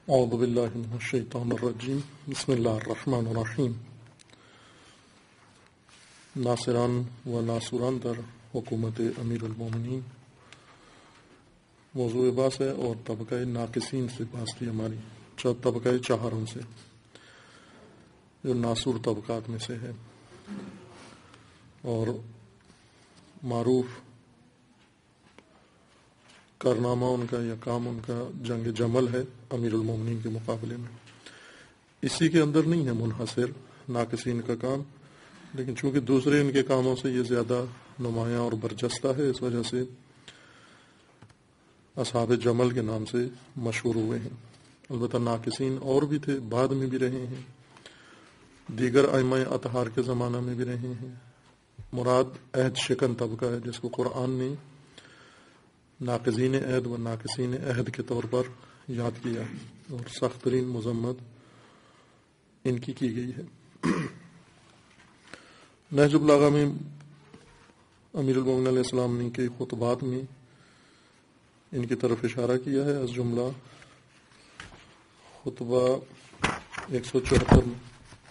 اعوذ باللہ من الشیطان الرجیم بسم اللہ الرحمن الرحیم ناصران و ناصران در حکومت امیر المومنین موضوع بحث ہے اور طبقہ ناقصین سے بحث تھی ہماری طبقہ چہارم سے جو ناصر طبقات میں سے ہے اور معروف کارنامہ ان کا یا کام ان کا جنگ جمل ہے امیر المومنین کے مقابلے میں. اسی کے اندر نہیں ہے منحصر ناقصین کا کام، لیکن چونکہ دوسرے ان کے کاموں سے یہ زیادہ نمایاں اور برجستہ ہے، اس وجہ سے اصحاب جمل کے نام سے مشہور ہوئے ہیں. البتہ ناقصین اور بھی تھے، بعد میں بھی رہے ہیں، دیگر ائمہ اطہار کے زمانہ میں بھی رہے ہیں. مراد عہد شکن طبقہ ہے جس کو قرآن نے ناقضین عہد و ناقصین عہد کے طور پر یاد کیا اور سخت ترین مذمت ان کی گئی ہے. نہج البلاغہ میں امیر المومنین علیہ السلام نے کے خطبات میں ان کی طرف اشارہ کیا ہے. از جملہ خطبہ 174 میں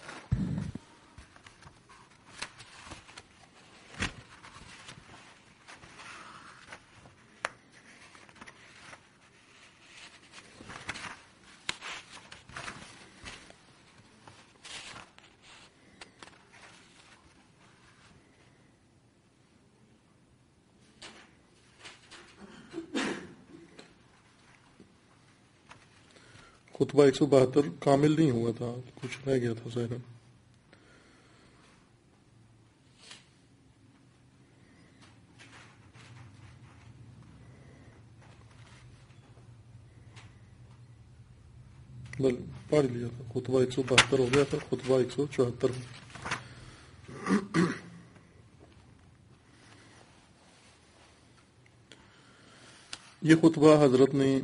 خطبہ 172 کامل نہیں ہوا تھا، کچھ رہ گیا تھا ظاہر. بل پڑھ لیا تھا، خطبہ 172 ہو گیا تھا، خطبہ 174 میں یہ خطبہ حضرت نے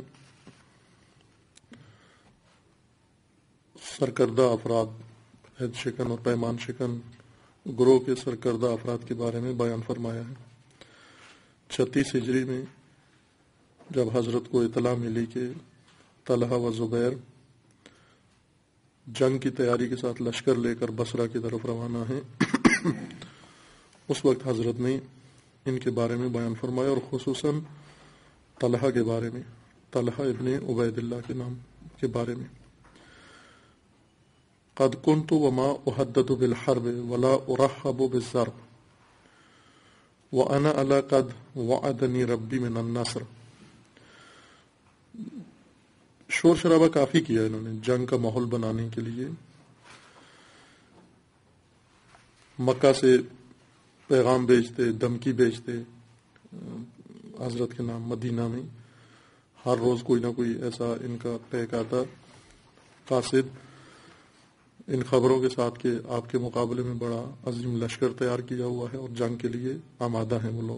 سرکردہ افراد، عہد شکن اور پیمان شکن گروہ کے سرکردہ افراد کے بارے میں بیان فرمایا ہے. 36 ہجری میں جب حضرت کو اطلاع ملی کہ طلحہ و زبیر جنگ کی تیاری کے ساتھ لشکر لے کر بصرہ کی طرف روانہ ہیں، اس وقت حضرت نے ان کے بارے میں بیان فرمایا اور خصوصاً طلحہ کے بارے میں، طلحہ ابن عبید اللہ کے نام کے بارے میں. قد كنت وما أحدد بالحرب ولا أرحب بالضرب وأنا على قد وعدني ربي من النصر. شور شرابہ کافی کیا انہوں نے جنگ کا ماحول بنانے کے لیے. مکہ سے پیغام بھیجتے، دھمکی بھیجتے حضرت کے نام. مدینہ میں ہر روز کوئی نہ کوئی ایسا ان کا پیک آتا قاصد ان خبروں کے ساتھ کہ آپ کے مقابلے میں بڑا عظیم لشکر تیار کیا ہوا ہے اور جنگ کے لیے آمادہ ہیں وہ لوگ.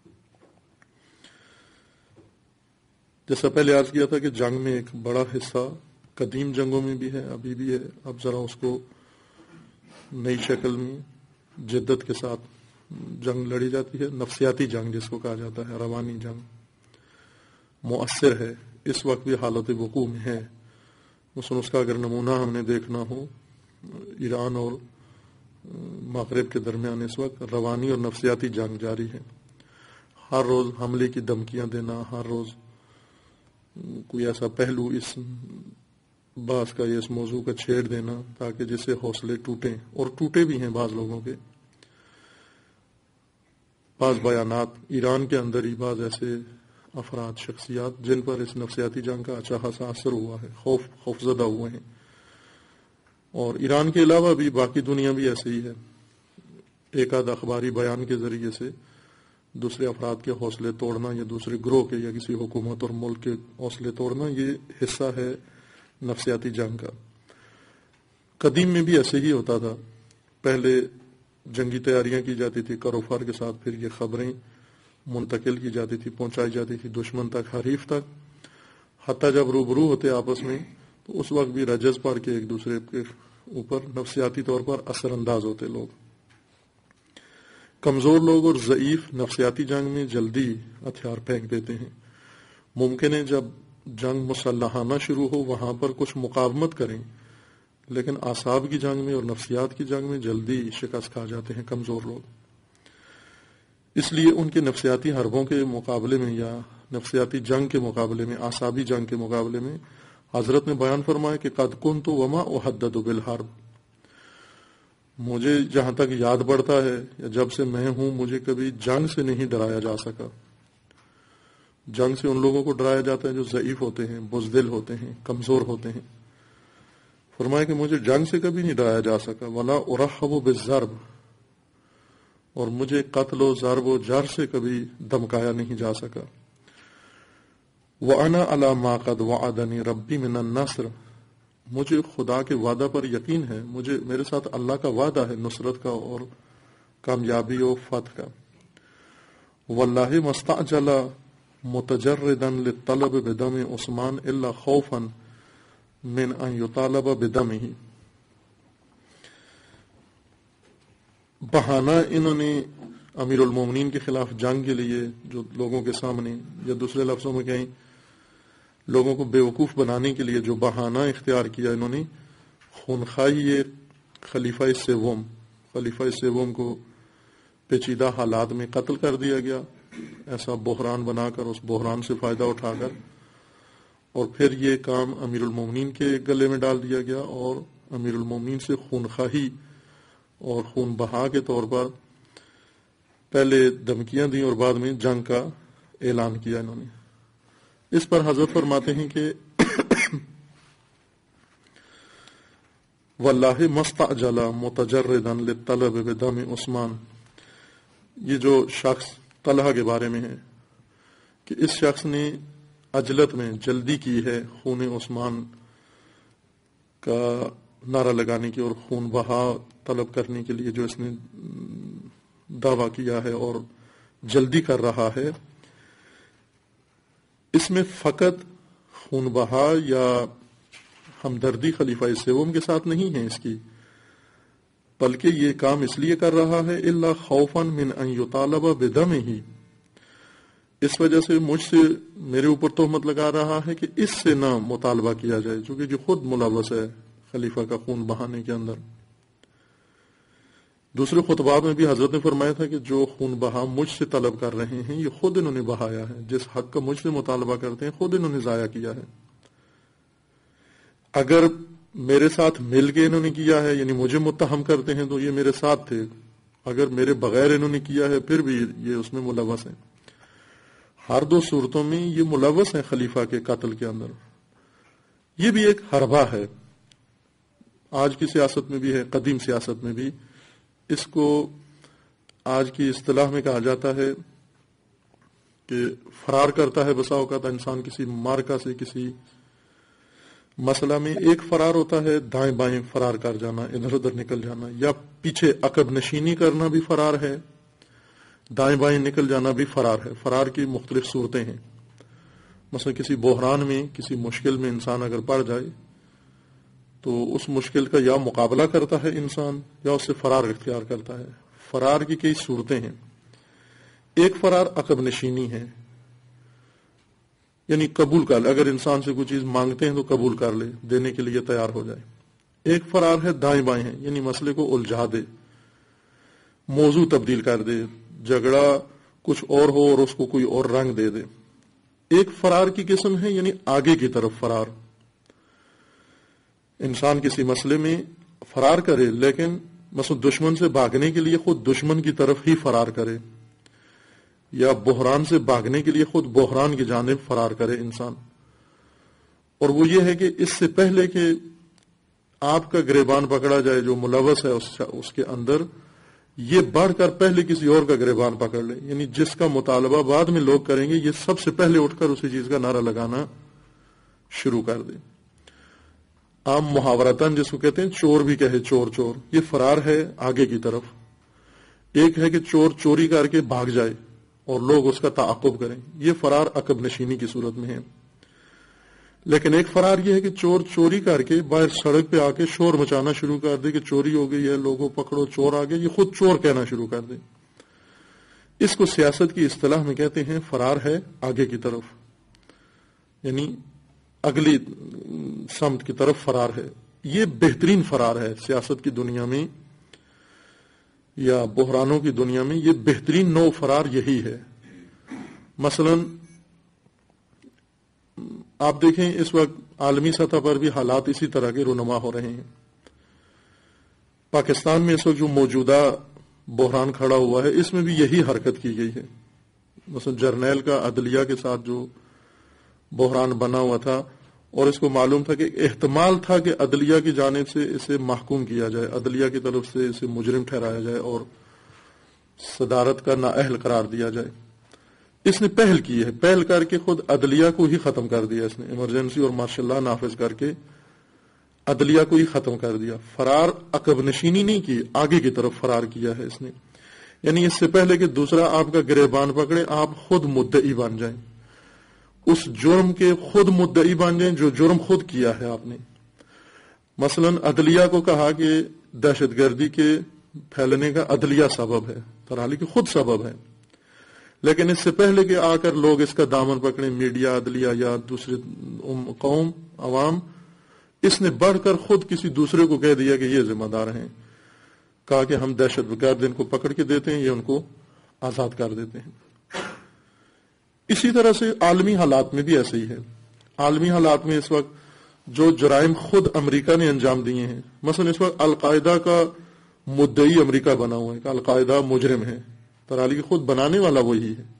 جیسا پہلے عرض کیا تھا کہ جنگ میں ایک بڑا حصہ قدیم جنگوں میں بھی ہے، ابھی بھی ہے، اب ذرا اس کو نئی شکل میں جدت کے ساتھ جنگ لڑی جاتی ہے. نفسیاتی جنگ جس کو کہا جاتا ہے، روانی جنگ مؤثر ہے، اس وقت بھی حالت وقوع میں ہے. مثلا اس کا اگر نمونہ ہم نے دیکھنا ہو، ایران اور مغرب کے درمیان اس وقت روانی اور نفسیاتی جنگ جاری ہے. ہر روز حملے کی دھمکیاں دینا، ہر روز کوئی ایسا پہلو اس بحث کا یا اس موضوع کا چھیڑ دینا تاکہ جس سے حوصلے ٹوٹیں، اور ٹوٹے بھی ہیں بعض لوگوں کے. بعض بیانات ایران کے اندر ہی بعض ایسے افراد، شخصیات جن پر اس نفسیاتی جنگ کا اچھا خاصا اثر ہوا ہے، خوف زدہ ہوئے ہیں. اور ایران کے علاوہ بھی باقی دنیا بھی ایسے ہی ہے. ایک آدھ اخباری بیان کے ذریعے سے دوسرے افراد کے حوصلے توڑنا یا دوسرے گروہ کے یا کسی حکومت اور ملک کے حوصلے توڑنا، یہ حصہ ہے نفسیاتی جنگ کا. قدیم میں بھی ایسے ہی ہوتا تھا. پہلے جنگی تیاریاں کی جاتی تھی کر و فر کے ساتھ، پھر یہ خبریں منتقل کی جاتی تھی، پہنچائی جاتی تھی دشمن تک، حریف تک. حتیٰ جب روبرو ہوتے آپس میں تو اس وقت بھی رجز پڑھ کے ایک دوسرے کے اوپر نفسیاتی طور پر اثر انداز ہوتے لوگ. کمزور لوگ اور ضعیف نفسیاتی جنگ میں جلدی ہتھیار پھینک دیتے ہیں. ممکن ہے جب جنگ مسلحانہ شروع ہو وہاں پر کچھ مقاومت کریں، لیکن اعصاب کی جنگ میں اور نفسیات کی جنگ میں جلدی شکست کھا جاتے ہیں کمزور لوگ. اس لیے ان کے نفسیاتی حربوں کے مقابلے میں یا نفسیاتی جنگ کے مقابلے میں، اعصابی جنگ کے مقابلے میں حضرت نے بیان فرمایا کہ قد کنت وما احدد بالحرب، مجھے جہاں تک یاد پڑتا ہے یا جب سے میں ہوں مجھے کبھی جنگ سے نہیں ڈرایا جا سکا. جنگ سے ان لوگوں کو ڈرایا جاتا ہے جو ضعیف ہوتے ہیں، بزدل ہوتے ہیں، کمزور ہوتے ہیں. فرمایا کہ مجھے جنگ سے کبھی نہیں ڈرایا جا سکا. ولا ارحب بالضرب، اور مجھے قتل و ضرب و جر سے کبھی دمکایا نہیں جا سکا. وَأَنَا عَلَى مَا قَدْ وَعَدَنِي رَبِّي مِنَ النَّصْرِ، مجھے خدا کے وعدہ پر یقین ہے، میرے ساتھ اللہ کا وعدہ ہے نصرت کا اور کامیابی و فتح کا. وَاللَّهِ مَسْتَعْجَلَ مُتَجَرِّدًا لِلطَّلَبِ بِدَمِ عثمان إِلَّا خَوْفًا مِنْ أَنْ يُطَالَبَ بِدَمِهِ. بہانہ انہوں نے امیر المومنین کے خلاف جنگ کے لیے جو لوگوں کے سامنے، یا دوسرے لفظوں میں کہیں لوگوں کو بیوقوف بنانے کے لیے جو بہانہ اختیار کیا انہوں نے، خونخواہی خلیفہ سوم کو پیچیدہ حالات میں قتل کر دیا گیا، ایسا بحران بنا کر، اس بحران سے فائدہ اٹھا کر، اور پھر یہ کام امیر المومنین کے گلے میں ڈال دیا گیا اور امیر المومنین سے خونخواہی اور خون بہا کے طور پر پہلے دھمکیاں دیں اور بعد میں جنگ کا اعلان کیا انہوں نے. اس پر حضرت فرماتے ہیں کہ واللہ مستعجل متجردا للطلب بدم عثمان، یہ جو شخص طلحہ کے بارے میں ہے کہ اس شخص نے عجلت میں جلدی کی ہے خون عثمان کا نعرہ لگانے کی اور خون بہا طلب کرنے کے لیے جو اس نے دعویٰ کیا ہے اور جلدی کر رہا ہے. اس میں فقط خون بہا یا ہمدردی خلیفہ سوم کے ساتھ نہیں ہے اس کی، بلکہ یہ کام اس لیے کر رہا ہے الا خوفا من ان یطالب بدمہ، اس وجہ سے مجھ سے میرے اوپر تہمت لگا رہا ہے کہ اس سے نہ مطالبہ کیا جائے، چونکہ جو خود ملوث ہے خلیفہ کا خون بہانے کے اندر. دوسرے خطبات میں بھی حضرت نے فرمایا تھا کہ جو خون بہا مجھ سے طلب کر رہے ہیں یہ خود انہوں نے بہایا ہے، جس حق کا مجھ سے مطالبہ کرتے ہیں خود انہوں نے ضائع کیا ہے. اگر میرے ساتھ مل کے انہوں نے کیا ہے یعنی مجھے متہم کرتے ہیں تو یہ میرے ساتھ تھے، اگر میرے بغیر انہوں نے کیا ہے پھر بھی یہ اس میں ملوث ہیں. ہر دو صورتوں میں یہ ملوث ہیں خلیفہ کے قتل کے اندر. یہ بھی ایک حربہ ہے، آج کی سیاست میں بھی ہے، قدیم سیاست میں بھی. اس کو آج کی اصطلاح میں کہا جاتا ہے کہ فرار کرتا ہے بسا اوقات انسان کسی مارکا سے، کسی مسئلہ میں. ایک فرار ہوتا ہے دائیں بائیں فرار کر جانا، ادھر ادھر نکل جانا، یا پیچھے عقب نشینی کرنا بھی فرار ہے، دائیں بائیں نکل جانا بھی فرار ہے. فرار کی مختلف صورتیں ہیں. مثلا کسی بحران میں، کسی مشکل میں انسان اگر پڑ جائے تو اس مشکل کا یا مقابلہ کرتا ہے انسان یا اس سے فرار اختیار کرتا ہے. فرار کی کئی صورتیں ہیں. ایک فرار عقب نشینی ہے، یعنی قبول کر لے، اگر انسان سے کوئی چیز مانگتے ہیں تو قبول کر لے، دینے کے لیے تیار ہو جائے. ایک فرار ہے دائیں بائیں ہے، یعنی مسئلے کو الجھا دے، موضوع تبدیل کر دے، جھگڑا کچھ اور ہو اور اس کو کوئی اور رنگ دے دے. ایک فرار کی قسم ہے یعنی آگے کی طرف فرار. انسان کسی مسئلے میں فرار کرے لیکن مثلا دشمن سے بھاگنے کے لیے خود دشمن کی طرف ہی فرار کرے، یا بحران سے بھاگنے کے لیے خود بحران کی جانب فرار کرے انسان. اور وہ یہ ہے کہ اس سے پہلے کہ آپ کا گریبان پکڑا جائے جو ملوث ہے اس کے اندر، یہ بڑھ کر پہلے کسی اور کا گریبان پکڑ لے، یعنی جس کا مطالبہ بعد میں لوگ کریں گے یہ سب سے پہلے اٹھ کر اسی چیز کا نعرہ لگانا شروع کر دے. عام محاورتاً جس کو کہتے ہیں چور بھی کہے چور چور، یہ فرار ہے آگے کی طرف. ایک ہے کہ چور چوری کر کے بھاگ جائے اور لوگ اس کا تعاقب کریں، یہ فرار عقب نشینی کی صورت میں ہے. لیکن ایک فرار یہ ہے کہ چور چوری کر کے باہر سڑک پہ آ کے شور مچانا شروع کر دے کہ چوری ہو گئی ہے، لوگوں پکڑو چور آ گئے، یہ خود چور کہنا شروع کر دے. اس کو سیاست کی اصطلاح میں کہتے ہیں فرار ہے آگے کی طرف، یعنی اگلی سمت کی طرف فرار ہے. یہ بہترین فرار ہے سیاست کی دنیا میں یا بحرانوں کی دنیا میں. یہ بہترین نوع فرار یہی ہے. مثلا آپ دیکھیں اس وقت عالمی سطح پر بھی حالات اسی طرح کے رونما ہو رہے ہیں. پاکستان میں اس وقت جو موجودہ بحران کھڑا ہوا ہے اس میں بھی یہی حرکت کی گئی ہے. مثلا جرنیل کا عدلیہ کے ساتھ جو بحران بنا ہوا تھا اور اس کو معلوم تھا کہ احتمال تھا کہ عدلیہ کی جانب سے اسے محکوم کیا جائے, عدلیہ کی طرف سے اسے مجرم ٹھہرایا جائے اور صدارت کا نااہل قرار دیا جائے. اس نے پہل کی ہے, پہل کر کے خود عدلیہ کو ہی ختم کر دیا. اس نے ایمرجنسی اور مارشل لا نافذ کر کے عدلیہ کو ہی ختم کر دیا. فرار عقب نشینی نہیں کی, آگے کی طرف فرار کیا ہے اس نے. یعنی اس سے پہلے کہ دوسرا آپ کا گریبان پکڑے آپ خود مدعی بن جائیں, اس جرم کے خود مدعی بن جائیں جو جرم خود کیا ہے آپ نے. مثلا عدلیہ کو کہا کہ دہشت گردی کے پھیلنے کا عدلیہ سبب ہے, حالانکہ خود سبب ہے. لیکن اس سے پہلے کہ آ کر لوگ اس کا دامن پکڑیں, میڈیا, عدلیہ یا دوسرے قوم, عوام, اس نے بڑھ کر خود کسی دوسرے کو کہہ دیا کہ یہ ذمہ دار ہیں. کہا کہ ہم دہشت گرد ان کو پکڑ کے دیتے ہیں, یہ ان کو آزاد کر دیتے ہیں. اسی طرح سے عالمی حالات میں بھی ایسے ہی ہے. عالمی حالات میں اس وقت جو جرائم خود امریکہ نے انجام دیے ہیں, مثلا اس وقت القاعدہ کا مدعی امریکہ بنا ہوا ہے کہ القاعدہ مجرم ہے, حالانکہ خود بنانے والا وہی ہے.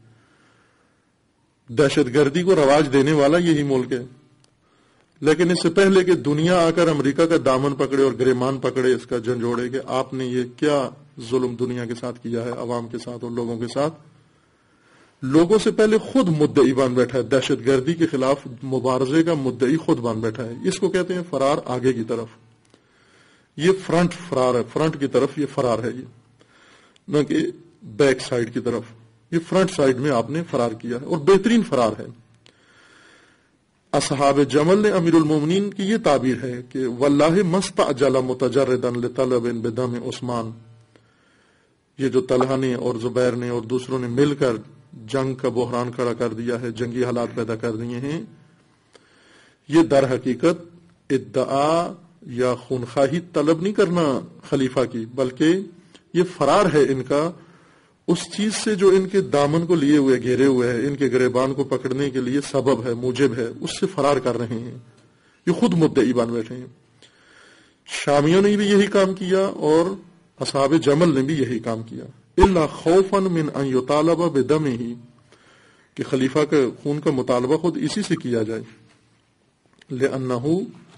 دہشت گردی کو رواج دینے والا یہی ملک ہے. لیکن اس سے پہلے کہ دنیا آ کر امریکہ کا دامن پکڑے اور گریمان پکڑے, اس کا جھنجھوڑے کہ آپ نے یہ کیا ظلم دنیا کے ساتھ کیا ہے, عوام کے ساتھ اور لوگوں کے ساتھ, لوگوں سے پہلے خود مدعی بن بیٹھا ہے. دہشت گردی کے خلاف مبارزے کا مدعی خود بن بیٹھا ہے. اس کو کہتے ہیں فرار آگے کی طرف. یہ فرنٹ فرار ہے, فرنٹ کی طرف یہ فرار ہے, یہ نہ کہ بیک سائڈ کی طرف. یہ فرنٹ سائڈ میں آپ نے فرار کیا ہے اور بہترین فرار ہے. اصحاب جمل نے امیر المومنین کی یہ تعبیر ہے کہ واللہ مستعجل متجردا لطلب بدم عثمان. یہ جو طلحہ نے اور زبیر نے اور دوسروں نے مل کر جنگ کا بحران کھڑا کر دیا ہے, جنگی حالات پیدا کر دیے ہیں, یہ در حقیقت ادعا یا خونخواہی طلب نہیں کرنا خلیفہ کی, بلکہ یہ فرار ہے ان کا اس چیز سے جو ان کے دامن کو لیے ہوئے گھیرے ہوئے ہے, ان کے گریبان کو پکڑنے کے لیے سبب ہے, موجب ہے, اس سے فرار کر رہے ہیں. یہ خود مدعی بن بیٹھے ہیں. شامیوں نے بھی یہی کام کیا اور اصحاب جمل نے بھی یہی کام کیا. الا خوفا من ان یطالب بدمه, کہ خلیفہ کے خون کا مطالبہ خود اسی سے کیا جائے. لانه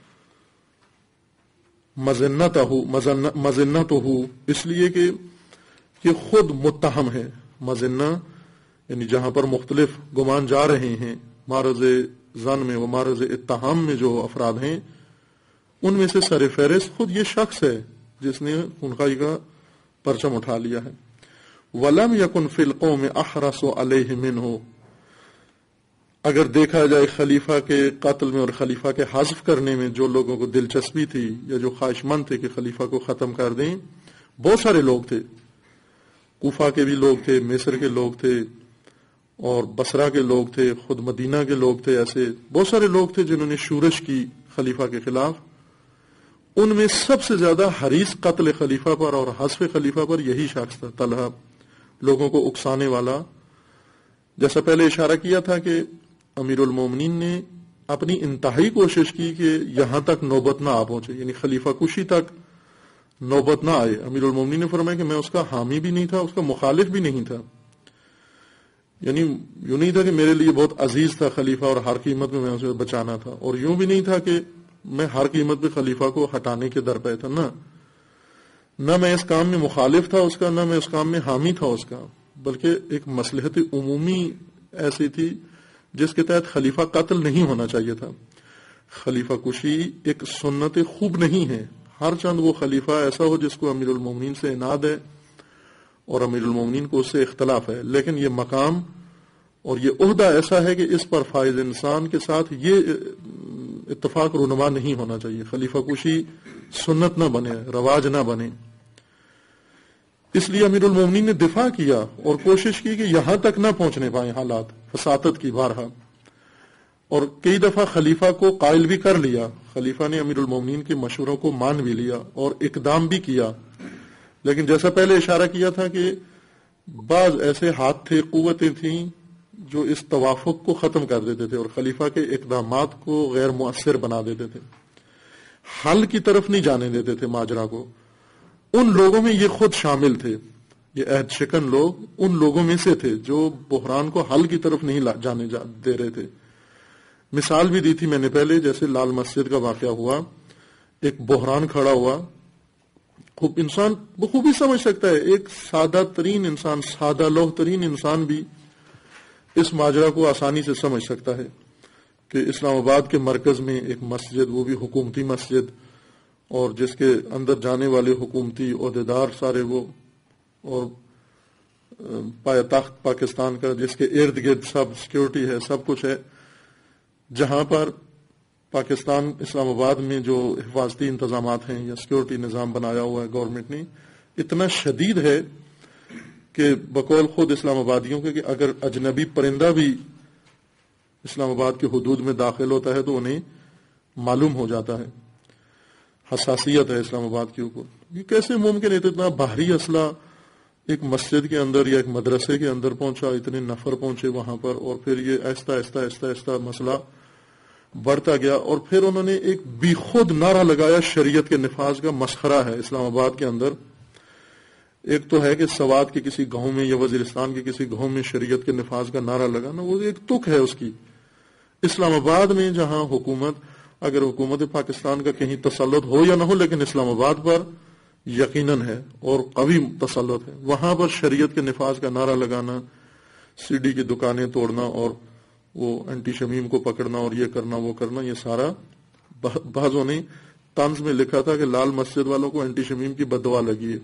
مظنته, اس لیے کہ یہ خود متہم ہے. مظنہ یعنی جہاں پر مختلف گمان جا رہے ہیں, معرض ظن میں و معرض اتہام میں جو افراد ہیں, ان میں سے سر فہرست خود یہ شخص ہے جس نے خونخواہی کا پرچم اٹھا لیا ہے. وَلَمْ يَكُنْ فِي الْقَوْمِ أَحْرَصُ عَلَيْهِ مِنْهُ, اگر دیکھا جائے خلیفہ کے قتل میں اور خلیفہ کے حذف کرنے میں جو لوگوں کو دلچسپی تھی یا جو خواہش مند تھے کہ خلیفہ کو ختم کر دیں, بہت سارے لوگ تھے. کوفہ کے بھی لوگ تھے, مصر کے لوگ تھے اور بصرہ کے لوگ تھے, خود مدینہ کے لوگ تھے. ایسے بہت سارے لوگ تھے جنہوں نے شورش کی خلیفہ کے خلاف. ان میں سب سے زیادہ حریص قتل خلیفہ پر اور حذف خلیفہ پر یہی شخص تھا, طلحہ, لوگوں کو اکسانے والا. جیسا پہلے اشارہ کیا تھا کہ امیر المومنین نے اپنی انتہائی کوشش کی کہ یہاں تک نوبت نہ آ پہنچے, یعنی خلیفہ کشی تک نوبت نہ آئے. امیر المومنین نے فرمایا کہ میں اس کا حامی بھی نہیں تھا, اس کا مخالف بھی نہیں تھا. یعنی یوں نہیں تھا کہ میرے لیے بہت عزیز تھا خلیفہ اور ہر قیمت میں اسے بچانا تھا, اور یوں بھی نہیں تھا کہ میں ہر قیمت پہ خلیفہ کو ہٹانے کے در پہ تھا. نہ میں اس کام میں مخالف تھا اس کا, نہ میں اس کام میں حامی تھا اس کا, بلکہ ایک مصلحت عمومی ایسی تھی جس کے تحت خلیفہ قتل نہیں ہونا چاہیے تھا. خلیفہ کشی ایک سنت خوب نہیں ہے. ہر چند وہ خلیفہ ایسا ہو جس کو امیر المومنین سے عناد ہے اور امیر المومنین کو اس سے اختلاف ہے, لیکن یہ مقام اور یہ عہدہ ایسا ہے کہ اس پر فائز انسان کے ساتھ یہ اتفاق رونما نہیں ہونا چاہیے. خلیفہ کشی سنت نہ بنے, رواج نہ بنے. اس لیے امیر المومنین نے دفاع کیا اور کوشش کی کہ یہاں تک نہ پہنچنے پائیں حالات فسادت کی بارہا, اور کئی دفعہ خلیفہ کو قائل بھی کر لیا، خلیفہ نے امیر المومنین کے مشوروں کو مان بھی لیا اور اقدام بھی کیا، لیکن جیسا پہلے اشارہ کیا تھا کہ بعض ایسے ہاتھ تھے، قوتیں تھیں جو اس توافق کو ختم کر دیتے تھے اور خلیفہ کے اقدامات کو غیر مؤثر بنا دیتے تھے، حل کی طرف نہیں جانے دیتے تھے ماجرا کو۔ ان لوگوں میں یہ خود شامل تھے، یہ عہد شکن لوگ ان لوگوں میں سے تھے جو بحران کو حل کی طرف نہیں جانے دے رہے تھے۔ مثال بھی دی تھی میں نے پہلے، جیسے لال مسجد کا واقعہ ہوا، ایک بحران کھڑا ہوا، خوب انسان بخوبی سمجھ سکتا ہے، ایک سادہ ترین انسان، سادہ لوح ترین انسان بھی اس ماجرا کو آسانی سے سمجھ سکتا ہے کہ اسلام آباد کے مرکز میں ایک مسجد، وہ بھی حکومتی مسجد، اور جس کے اندر جانے والے حکومتی عہدیدار سارے وہ، اور پایتخت پاکستان کا جس کے ارد گرد سب سیکورٹی ہے، سب کچھ ہے، جہاں پر پاکستان اسلام آباد میں جو حفاظتی انتظامات ہیں یا سیکورٹی نظام بنایا ہوا ہے گورنمنٹ نے، اتنا شدید ہے کہ بقول خود اسلام آبادیوں کے کہ اگر اجنبی پرندہ بھی اسلام آباد کے حدود میں داخل ہوتا ہے تو انہیں معلوم ہو جاتا ہے، حساسیت ہے اسلام آباد کے اوپر۔ یہ کیسے ممکن ہے اتنا بھاری اسلحہ ایک مسجد کے اندر یا ایک مدرسے کے اندر پہنچا، اتنے نفر پہنچے وہاں پر، اور پھر یہ آہستہ آہستہ آہستہ آہستہ مسئلہ بڑھتا گیا، اور پھر انہوں نے ایک بی خود نعرہ لگایا، شریعت کے نفاذ کا مسخرہ ہے اسلام آباد کے اندر۔ ایک تو ہے کہ سوات کے کسی گاؤں میں یا وزیرستان کے کسی گاؤں میں شریعت کے نفاذ کا نعرہ لگانا، وہ ایک تک ہے اس کی۔ اسلام آباد میں جہاں حکومت، اگر حکومت پاکستان کا کہیں تسلط ہو یا نہ ہو، لیکن اسلام آباد پر یقیناً ہے اور قوی تسلط ہے، وہاں پر شریعت کے نفاذ کا نعرہ لگانا، سی ڈی کی دکانیں توڑنا اور وہ اینٹی شمیم کو پکڑنا اور یہ کرنا وہ کرنا، یہ سارا بعضوں نے طنز میں لکھا تھا کہ لال مسجد والوں کو اینٹی شمیم کی بد دعا لگی ہے۔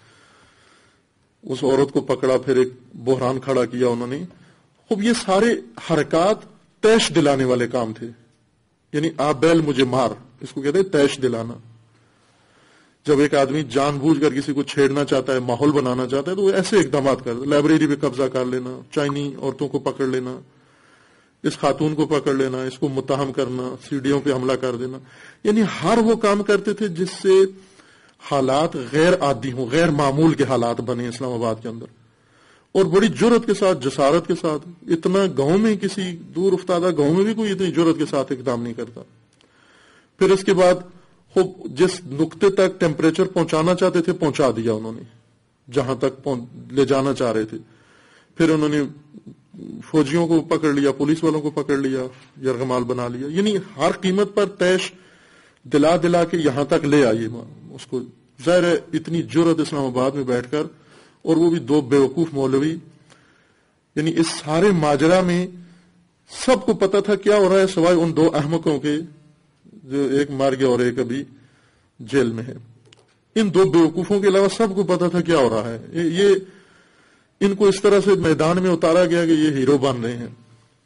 اس عورت کو پکڑا، پھر ایک بحران کھڑا کیا انہوں نے۔ خوب یہ سارے حرکات تیش دلانے والے کام تھے، یعنی آپ بیل مجھے مار، اس کو کہتے ہیں تیش دلانا۔ جب ایک آدمی جان بوجھ کر کسی کو چھیڑنا چاہتا ہے، ماحول بنانا چاہتا ہے، تو وہ ایسے اقدامات کرتا ہے، لائبریری پہ قبضہ کر لینا، چائنی عورتوں کو پکڑ لینا، اس خاتون کو پکڑ لینا، اس کو متہم کرنا، سیڑھیوں پہ حملہ کر دینا، یعنی ہر وہ کام کرتے تھے جس سے حالات غیر عادی ہوں، غیر معمول کے حالات بنے اسلام آباد کے اندر، اور بڑی جرأت کے ساتھ، جسارت کے ساتھ۔ اتنا گاؤں میں، کسی دور افتادہ گاؤں میں بھی کوئی اتنی جرأت کے ساتھ اقدام نہیں کرتا۔ پھر اس کے بعد خوب جس نقطے تک ٹیمپریچر پہنچانا چاہتے تھے پہنچا دیا انہوں نے، جہاں تک لے جانا چاہ رہے تھے۔ پھر انہوں نے فوجیوں کو پکڑ لیا، پولیس والوں کو پکڑ لیا، یرغمال بنا لیا، یعنی ہر قیمت پر تیش دلا دلا کے یہاں تک لے آئیے اس کو۔ ظاہر ہے اتنی جرأت اسلام آباد میں بیٹھ کر، اور وہ بھی دو بیوقوف مولوی، یعنی اس سارے ماجرا میں سب کو پتا تھا کیا ہو رہا ہے، سوائے ان دو احمقوں کے جو ایک مار گیا اور ایک ابھی جیل میں ہے۔ ان دو بیوقوفوں کے علاوہ سب کو پتا تھا کیا ہو رہا ہے۔ یہ ان کو اس طرح سے میدان میں اتارا گیا کہ یہ ہیرو بن رہے ہیں۔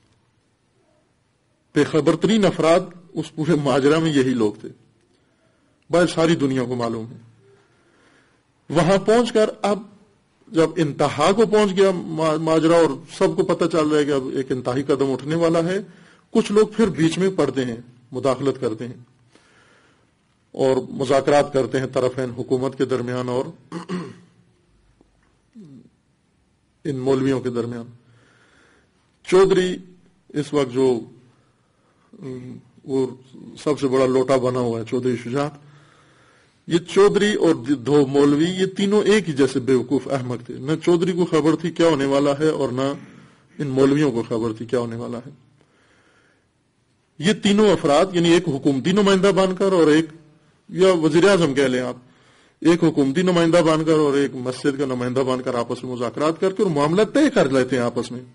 بے خبر ترین افراد اس پورے ماجرا میں یہی لوگ تھے، بس ساری دنیا کو معلوم ہے۔ وہاں پہنچ کر اب جب انتہا کو پہنچ گیا ماجرا اور سب کو پتہ چل رہا ہے کہ اب ایک انتہائی قدم اٹھنے والا ہے، کچھ لوگ پھر بیچ میں پڑتے ہیں، مداخلت کرتے ہیں اور مذاکرات کرتے ہیں طرفین، حکومت کے درمیان اور ان مولویوں کے درمیان۔ چودھری اس وقت جو وہ سب سے بڑا لوٹا بنا ہوا ہے، چودھری شجاعت، یہ چودھری اور دو مولوی یہ تینوں ایک ہی جیسے بیوقوف احمق تھے۔ نہ چودھری کو خبر تھی کیا ہونے والا ہے اور نہ ان مولویوں کو خبر تھی کیا ہونے والا ہے۔ یہ تینوں افراد، یعنی ایک حکومتی نمائندہ بن کر اور ایک، یا وزیر اعظم کہہ لیں آپ، ایک حکومتی نمائندہ بن کر اور ایک مسجد کا نمائندہ بن کر آپس میں مذاکرات کر کے اور معاملہ طے کر لیتے ہیں آپس میں۔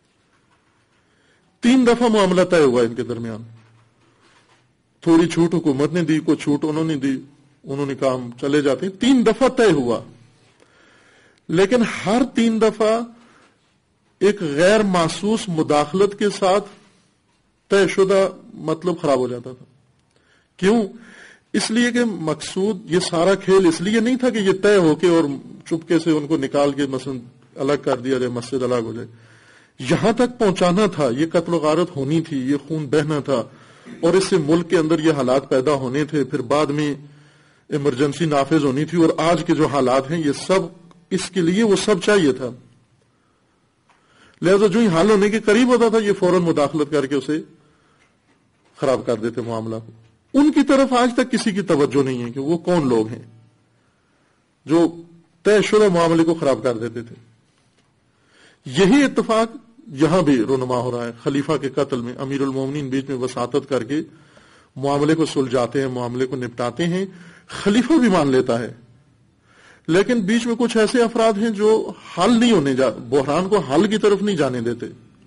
3 دفعہ معاملہ طے ہوا ان کے درمیان، تھوڑی چھوٹ حکومت نے دی، کوئی چھوٹ انہوں نے دی، انہوں نے کام چلے جاتے ہیں۔ 3 دفعہ طے ہوا، لیکن ہر 3 دفعہ ایک غیر محسوس مداخلت کے ساتھ طے شدہ مطلب خراب ہو جاتا تھا۔ کیوں؟ اس لیے کہ مقصود یہ سارا کھیل اس لیے نہیں تھا کہ یہ طے ہو کے اور چپکے سے ان کو نکال کے مثلا الگ کر دیا جائے، مسجد الگ ہو جائے۔ یہاں تک پہنچانا تھا، یہ قتل و غارت ہونی تھی، یہ خون بہنا تھا، اور اس سے ملک کے اندر یہ حالات پیدا ہونے تھے، پھر بعد میں ایمرجنسی نافذ ہونی تھی، اور آج کے جو حالات ہیں یہ سب اس کے لیے وہ سب چاہیے تھا. لہذا جو ہی حال ہونے کے قریب ہوتا تھا یہ فوراً مداخلت کر کے اسے خراب کر دیتے معاملہ کو. ان کی طرف آج تک کسی کی توجہ نہیں ہے کہ وہ کون لوگ ہیں جو طے شدہ معاملے کو خراب کر دیتے تھے. یہی اتفاق یہاں بھی رونما ہو رہا ہے. خلیفہ کے قتل میں امیر المومنین بیچ میں وساطت کر کے معاملے کو سلجھاتے ہیں، معاملے کو نپٹاتے ہیں. خلیفہ بھی مان لیتا ہے، لیکن بیچ میں کچھ ایسے افراد ہیں جو حل نہیں ہونے بحران کو حل کی طرف نہیں جانے دیتے.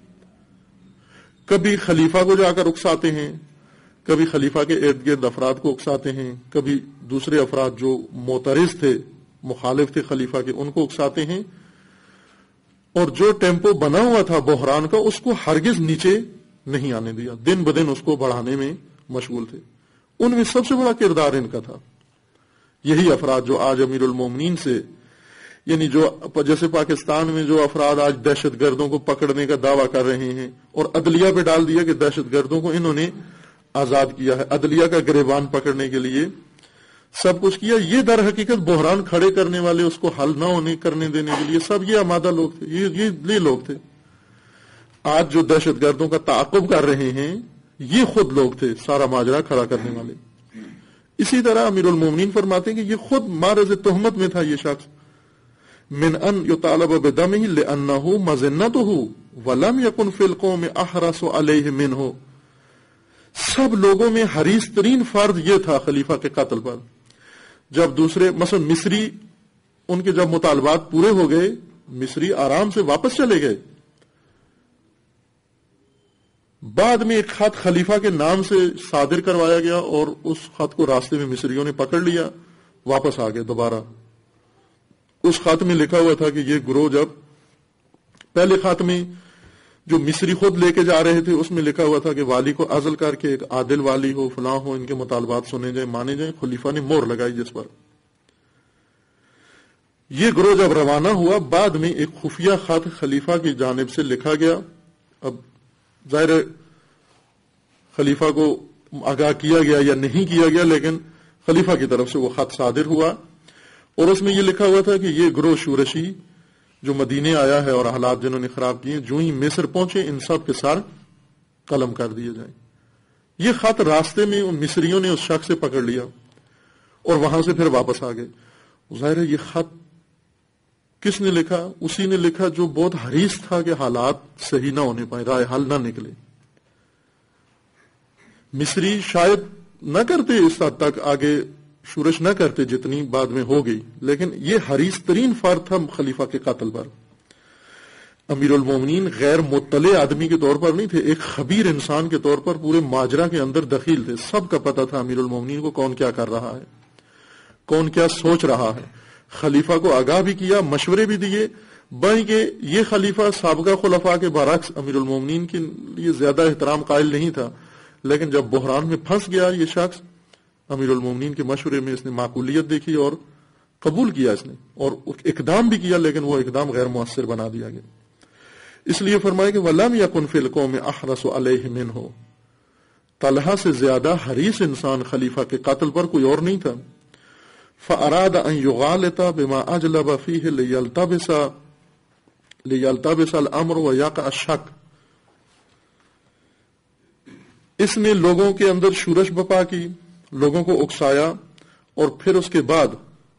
کبھی خلیفہ کو جا کر اکساتے ہیں، کبھی خلیفہ کے ارد گرد افراد کو اکساتے ہیں، کبھی دوسرے افراد جو معترض تھے، مخالف تھے خلیفہ کے، ان کو اکساتے ہیں، اور جو ٹیمپو بنا ہوا تھا بحران کا اس کو ہرگز نیچے نہیں آنے دیا، دن بدن اس کو بڑھانے میں مشغول تھے. ان میں سب سے بڑا کردار ان کا تھا. یہی افراد جو آج امیر المومنین سے، یعنی جو جیسے پاکستان میں جو افراد آج دہشت گردوں کو پکڑنے کا دعویٰ کر رہے ہیں اور عدلیہ پہ ڈال دیا کہ دہشت گردوں کو انہوں نے آزاد کیا ہے، عدلیہ کا گریبان پکڑنے کے لیے سب کچھ کیا، یہ در حقیقت بحران کھڑے کرنے والے، اس کو حل نہ ہونے کرنے دینے کے لیے سب یہ آمادہ لوگ تھے، یہ لوگ تھے. آج جو دہشت گردوں کا تعاقب کر رہے ہیں یہ خود لوگ تھے سارا ماجرا کھڑا کرنے والے. اسی طرح امیر المومنین فرماتے ہیں کہ یہ خود معرض تہمت میں تھا یہ شخص. من ان یطالب بدمہ لانہ مظنتہ ولم یکن فی القوم احرص علیہ منہ. سب لوگوں میں حریص ترین فرد یہ تھا خلیفہ کے قتل پر. جب دوسرے مثلا مصری، ان کے جب مطالبات پورے ہو گئے مصری آرام سے واپس چلے گئے. بعد میں ایک خط خلیفہ کے نام سے صادر کروایا گیا اور اس خط کو راستے میں مصریوں نے پکڑ لیا، واپس آ گئے دوبارہ. اس خط میں لکھا ہوا تھا کہ یہ گروہ، جب پہلے خط میں جو مصری خود لے کے جا رہے تھے اس میں لکھا ہوا تھا کہ والی کو عزل کر کے ایک عادل والی ہو، فلاں ہو، ان کے مطالبات سنے جائیں، مانے جائیں. خلیفہ نے مہر لگائی جس پر. یہ گروہ جب روانہ ہوا بعد میں ایک خفیہ خط خلیفہ کی جانب سے لکھا گیا. اب ظاہر خلیفہ کو آگاہ کیا گیا یا نہیں کیا گیا، لیکن خلیفہ کی طرف سے وہ خط صادر ہوا اور اس میں یہ لکھا ہوا تھا کہ یہ گروہ شورشی جو مدینے آیا ہے اور حالات جنہوں نے خراب کیے، جو ہی مصر پہنچے ان سب کے سر قلم کر دیے جائیں. یہ خط راستے میں ان مصریوں نے اس شخص سے پکڑ لیا اور وہاں سے پھر واپس آ گئے. ظاہر ہے یہ خط کس نے لکھا؟ اسی نے لکھا جو بہت حریص تھا کہ حالات صحیح نہ ہونے پائے، رائے حل نہ نکلے. مصری شاید نہ کرتے اس حد تک آگے شورش نہ کرتے جتنی بعد میں ہو گئی، لیکن یہ حریص ترین فرد تھا خلیفہ کے قتل پر. امیر المومنین غیر مطلع آدمی کے طور پر نہیں تھے، ایک خبیر انسان کے طور پر پورے ماجرا کے اندر دخیل تھے. سب کا پتہ تھا امیر المومنین کو کون کیا کر رہا ہے، کون کیا سوچ رہا ہے. خلیفہ کو آگاہ بھی کیا، مشورے بھی دیے. بلکہ یہ خلیفہ سابقہ خلفاء کے برعکس امیر المومنین کے لیے زیادہ احترام قائل نہیں تھا، لیکن جب بحران میں پھنس گیا یہ شخص، امیر المومنین کے مشورے میں اس نے معقولیت دیکھی اور قبول کیا اس نے، اور اقدام بھی کیا، لیکن وہ اقدام غیر مؤثر بنا دیا گیا. اس لیے فرمایا کہ وَلَمْ يَكُنْ فِي الْقَوْمِ أَحْرَصُ عَلَيْهِ مِنْهُ. طلحہ سے زیادہ حریص انسان خلیفہ کے قتل پر کوئی اور نہیں تھا. فَأَرَادَ أَنْ يُغَالِطَ بِمَا أَجْلَبَ فِيهِ لِيَلْتَبِسَ الْأَمْرُ وَيَقَعَ الشَّكُّ. اس نے لوگوں کے اندر شورش بپا کی، لوگوں کو اکسایا، اور پھر اس کے بعد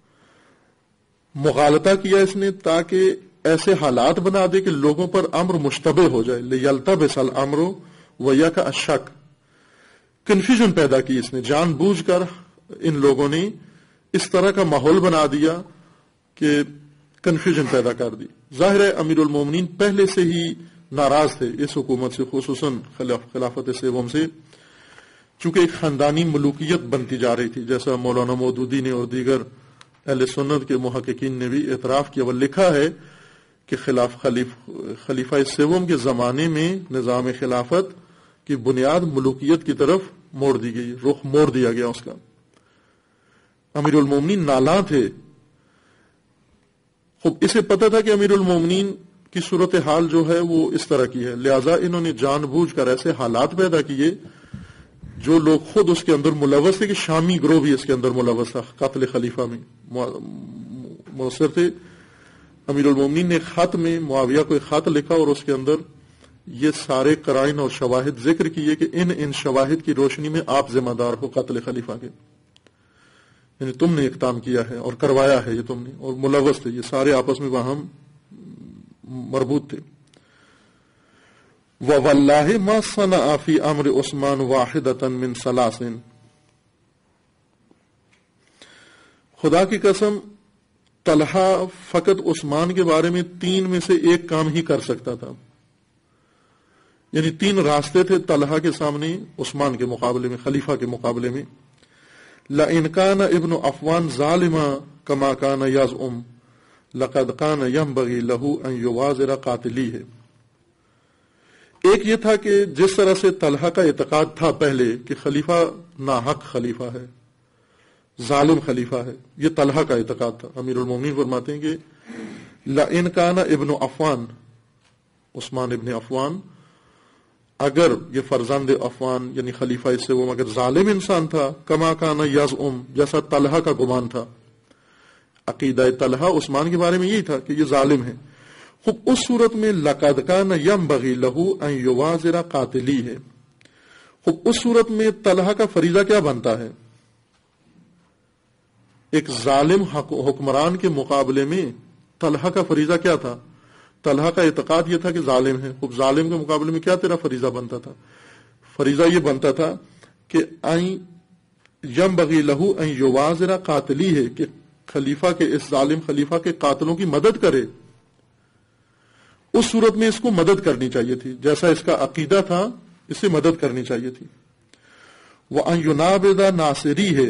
مغالطہ کیا اس نے تاکہ ایسے حالات بنا دے کہ لوگوں پر امر مشتبہ ہو جائے. لِيَلْتَبِسَ الْأَمْرُ وَيَقَعَ الشَّكُّ. کنفیوژن پیدا کی اس نے، جان بوجھ کر ان لوگوں نے اس طرح کا ماحول بنا دیا کہ کنفیوژن پیدا کر دی. ظاہر ہے امیر المومنین پہلے سے ہی ناراض تھے اس حکومت سے، خصوصاً خلافت سیوم سے، چونکہ ایک خاندانی ملوکیت بنتی جا رہی تھی، جیسا مولانا مودودی نے اور دیگر اہل سنت کے محققین نے بھی اعتراف کیا. وہ لکھا ہے کہ خلیفہ سیوم کے زمانے میں نظام خلافت کی بنیاد ملوکیت کی طرف موڑ دی گئی، رخ موڑ دیا گیا اس کا. امیر المومنین نالاں تھے. خوب اسے پتہ تھا کہ امیر المومنین کی صورتحال جو ہے وہ اس طرح کی ہے، لہذا انہوں نے جان بوجھ کر ایسے حالات پیدا کیے جو لوگ خود اس کے اندر ملوث تھے، کہ شامی گروہ بھی اس کے اندر ملوث تھا، قتل خلیفہ میں مؤثر تھے۔ امیر المومنین نے خط میں معاویہ کو ایک خط لکھا اور اس کے اندر یہ سارے قرائن اور شواہد ذکر کیے کہ ان شواہد کی روشنی میں آپ ذمہ دار ہو قتل خلیفہ کے، یعنی تم نے اقدام کیا ہے اور کروایا ہے یہ تم نے، اور ملوث تھے، یہ سارے آپس میں وہاں مربوط تھے۔ وَوَاللَّهِ مَا صَنَعَ فِي أَمْرِ عثمان وَاحِدَةً مِّن ثَلَاثٍ، خدا کی قسم طلحہ فقط عثمان کے بارے میں 3 میں سے ایک کام ہی کر سکتا تھا، یعنی 3 راستے تھے طلحہ کے سامنے عثمان کے مقابلے میں، خلیفہ کے مقابلے میں۔ لَإِنْ كَانَ ابْنُ عَفْوَانَ ظَالِمًا كَمَا كَانَ يَزْعُمُ لَقَدْ كَانَ يَنبَغِي لَهُ أَنْ يُوَازِرَ قَاتِلِيهِ، ایک یہ تھا کہ جس طرح سے طلحہ کا اعتقاد تھا پہلے کہ خلیفہ ناحق خلیفہ ہے، ظالم خلیفہ ہے، یہ طلحہ کا اعتقاد تھا۔ امیر المومنین فرماتے ہیں کہ لَإِنْ كَانَ ابْنُ عَفْوَانَ، عثمان ابن عفان، اگر یہ فرزند عفان یعنی خلیفہ اس سے وہ مگر ظالم انسان تھا، کما کان یزعم، جیسا طلحہ کا گمان تھا، عقیدہ طلحہ عثمان کے بارے میں یہی تھا کہ یہ ظالم ہے، خب اس صورت میں لقد کان ینبغی لہ ان یوازر قاتلی ہے، خب اس صورت میں طلحہ کا فریضہ کیا بنتا ہے؟ ایک ظالم حکمران کے مقابلے میں طلحہ کا فریضہ کیا تھا؟ طلحہ کا اعتقاد یہ تھا کہ ظالم ہے، خب ظالم کے مقابلے میں کیا تیرا فریضہ بنتا تھا؟ فریضہ یہ بنتا تھا کہ ینبغی لہ ان یوازر قاتلی ہے، کہ خلیفہ کے اس ظالم خلیفہ کے قاتلوں کی مدد کرے۔ اس صورت میں اس کو مدد کرنی چاہیے تھی، جیسا اس کا عقیدہ تھا اس سے مدد کرنی چاہیے تھی۔ وَأَن يُنَابِذَ ناصری ہے،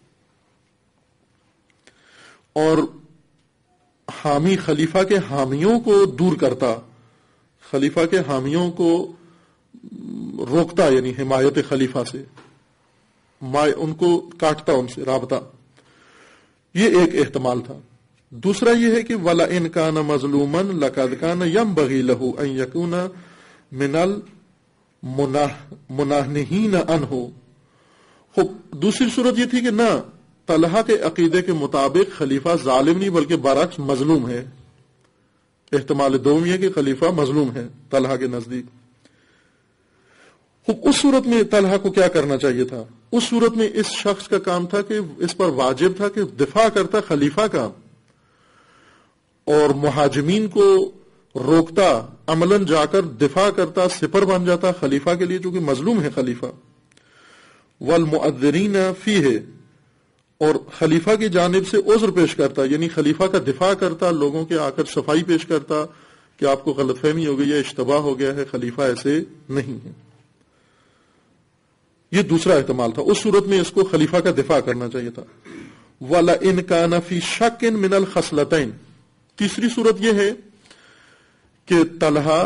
اور حامی خلیفہ کے حامیوں کو دور کرتا، خلیفہ کے حامیوں کو روکتا، یعنی حمایت خلیفہ سے، ان کو کاٹتا، ان سے رابطہ، یہ ایک احتمال تھا۔ دوسرا یہ ہے کہ وَلَئِنْ كَانَ مَظْلُومًا لَقَدْ كَانَ يَنبَغِي لَهُ أَن يَكُونَ مِنَ الْمُنَاهِنِينَ عَنْهُ، خب دوسری صورت یہ تھی کہ نہ، طلحہ کے عقیدے کے مطابق خلیفہ ظالم نہیں بلکہ برعکس مظلوم ہے، احتمال دوم یہ کہ خلیفہ مظلوم ہے طلحہ کے نزدیک۔ خب اس صورت میں طلحہ کو کیا کرنا چاہیے تھا؟ اس صورت میں اس شخص کا کام تھا کہ اس پر واجب تھا کہ دفاع کرتا خلیفہ کا، اور مہاجمین کو روکتا، عملاً جا کر دفاع کرتا، سپر بن جاتا خلیفہ کے لیے چونکہ مظلوم ہے خلیفہ۔ والمؤذرین فیہ، اور خلیفہ کی جانب سے عذر پیش کرتا، یعنی خلیفہ کا دفاع کرتا، لوگوں کے آ کر صفائی پیش کرتا کہ آپ کو غلط فہمی ہو گئی ہے، اشتباہ ہو گیا ہے، خلیفہ ایسے نہیں ہے۔ یہ دوسرا احتمال تھا، اس صورت میں اس کو خلیفہ کا دفاع کرنا چاہیے تھا۔ وَلَئِنْ كَانَ فِي شَكٍ مِنَ الْخَصْلَتَيْنِ، تیسری صورت یہ ہے کہ طلحہ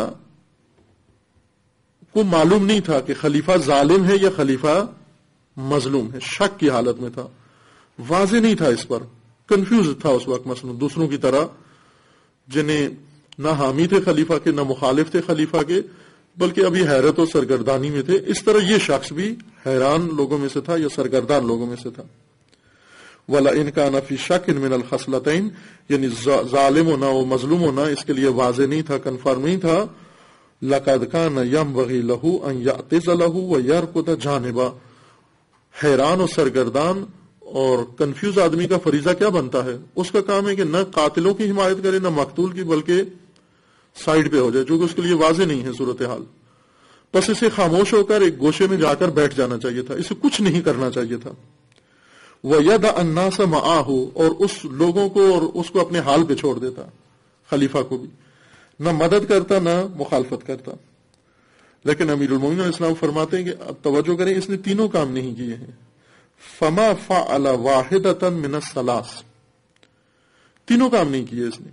کو معلوم نہیں تھا کہ خلیفہ ظالم ہے یا خلیفہ مظلوم ہے، شک کی حالت میں تھا، واضح نہیں تھا اس پر، کنفیوز تھا اس وقت، مثلا دوسروں کی طرح جنہیں نہ حامی تھے خلیفہ کے نہ مخالف تھے خلیفہ کے، بلکہ ابھی حیرت و سرگردانی میں تھے، اس طرح یہ شخص بھی حیران لوگوں میں سے تھا یا سرگردان لوگوں میں سے تھا۔ وَلَئِنْ كَانَ فِي شَكٍ مِنَ الْخَصْلَتَيْنِ، یعنی ظالم ہونا و مظلوم ہونا اس کے لیے واضح نہیں تھا، کنفرم نہیں تھا۔ لَقَدْ كَانَ يَنبَغِي لَهُ أَن يَعْتَزِلَ وَيَرْكُضَ جَانِبًا، حیران و سرگردان اور کنفیوز آدمی کا فریضہ کیا بنتا ہے؟ اس کا کام ہے کہ نہ قاتلوں کی حمایت کرے نہ مقتول کی، بلکہ سائیڈ پہ ہو جائے، چونکہ اس کے لیے واضح نہیں ہے صورتحال، بس اسے خاموش ہو کر ایک گوشے میں جا کر بیٹھ جانا چاہیے تھا، اسے کچھ نہیں کرنا چاہیے تھا۔ وَيَدَعَ النَّاسَ مَعَهُ، اور اس لوگوں کو اور اس کو اپنے حال پہ چھوڑ دیتا، خلیفہ کو بھی نہ مدد کرتا نہ مخالفت کرتا۔ لیکن امیر المومنین علیہ السلام فرماتے ہیں کہ اب توجہ کریں، اس نے تینوں کام نہیں کیے ہیں۔ فَمَا فَعَلَ وَاحِدَةً مِنَ الثَّلَاثِ، تینوں کام نہیں کیے اس نے،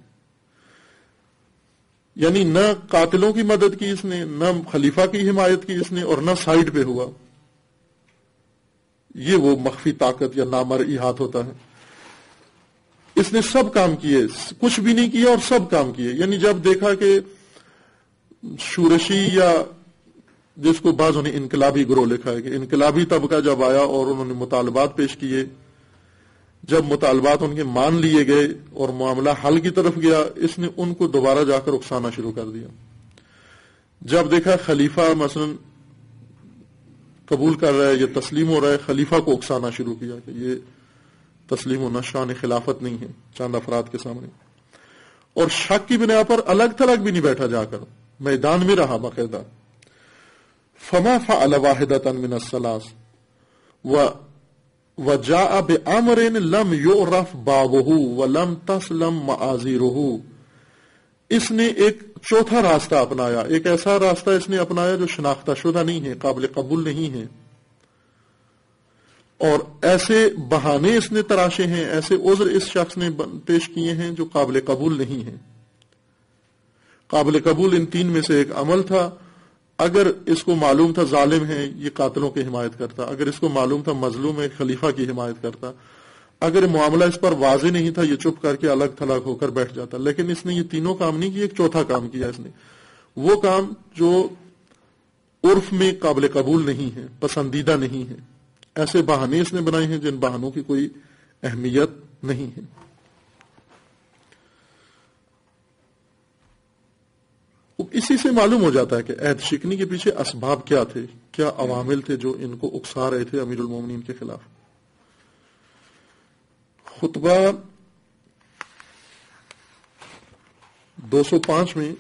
یعنی نہ قاتلوں کی مدد کی اس نے، نہ خلیفہ کی حمایت کی اس نے، اور نہ سائیڈ پہ ہوا۔ یہ وہ مخفی طاقت یا نامرئی ہاتھ ہوتا ہے۔ اس نے سب کام کیے، کچھ بھی نہیں کیا اور سب کام کیے. یعنی جب دیکھا کہ شورشی یا جس کو بعضوں نے انقلابی گروہ لکھا ہے کہ انقلابی طبقہ جب آیا اور انہوں نے مطالبات پیش کیے، جب مطالبات ان کے مان لیے گئے اور معاملہ حل کی طرف گیا، اس نے ان کو دوبارہ جا کر اکسانا شروع کر دیا. جب دیکھا خلیفہ مثلا قبول کر رہا ہے یا تسلیم ہو رہا ہے، خلیفہ کو اکسانا شروع کیا کہ یہ تسلیم ہونا شان خلافت نہیں ہے چند افراد کے سامنے. اور شک کی بنا پر الگ تھلگ بھی نہیں بیٹھا، جا کر میدان میں رہا باقاعدہ. فما فعل واحدة من الثلاث وجاء بأمر لم يعرف بابه ولم تسلم معاذيره. اس نے ایک چوتھا راستہ اپنایا، ایک ایسا راستہ اس نے اپنایا جو شناختہ شدہ نہیں ہے، قابل قبول نہیں ہے، اور ایسے بہانے اس نے تراشے ہیں، ایسے عذر اس شخص نے پیش کیے ہیں جو قابل قبول نہیں ہیں. قابل قبول ان تین میں سے ایک عمل تھا. اگر اس کو معلوم تھا ظالم ہے یہ قاتلوں کی حمایت کرتا، اگر اس کو معلوم تھا مظلوم ہے خلیفہ کی حمایت کرتا، اگر معاملہ اس پر واضح نہیں تھا یہ چپ کر کے الگ تھلگ ہو کر بیٹھ جاتا. لیکن اس نے یہ تینوں کام نہیں کیے، ایک چوتھا کام کیا اس نے، وہ کام جو عرف میں قابل قبول نہیں ہے، پسندیدہ نہیں ہے. ایسے بہانے اس نے بنائے ہیں جن بہانوں کی کوئی اہمیت نہیں ہے. اسی سے معلوم ہو جاتا ہے کہ عہد شکنی کے پیچھے اسباب کیا تھے، کیا عوامل تھے جو ان کو اکسا رہے تھے امیر المومنین کے خلاف. خطبہ 205 میں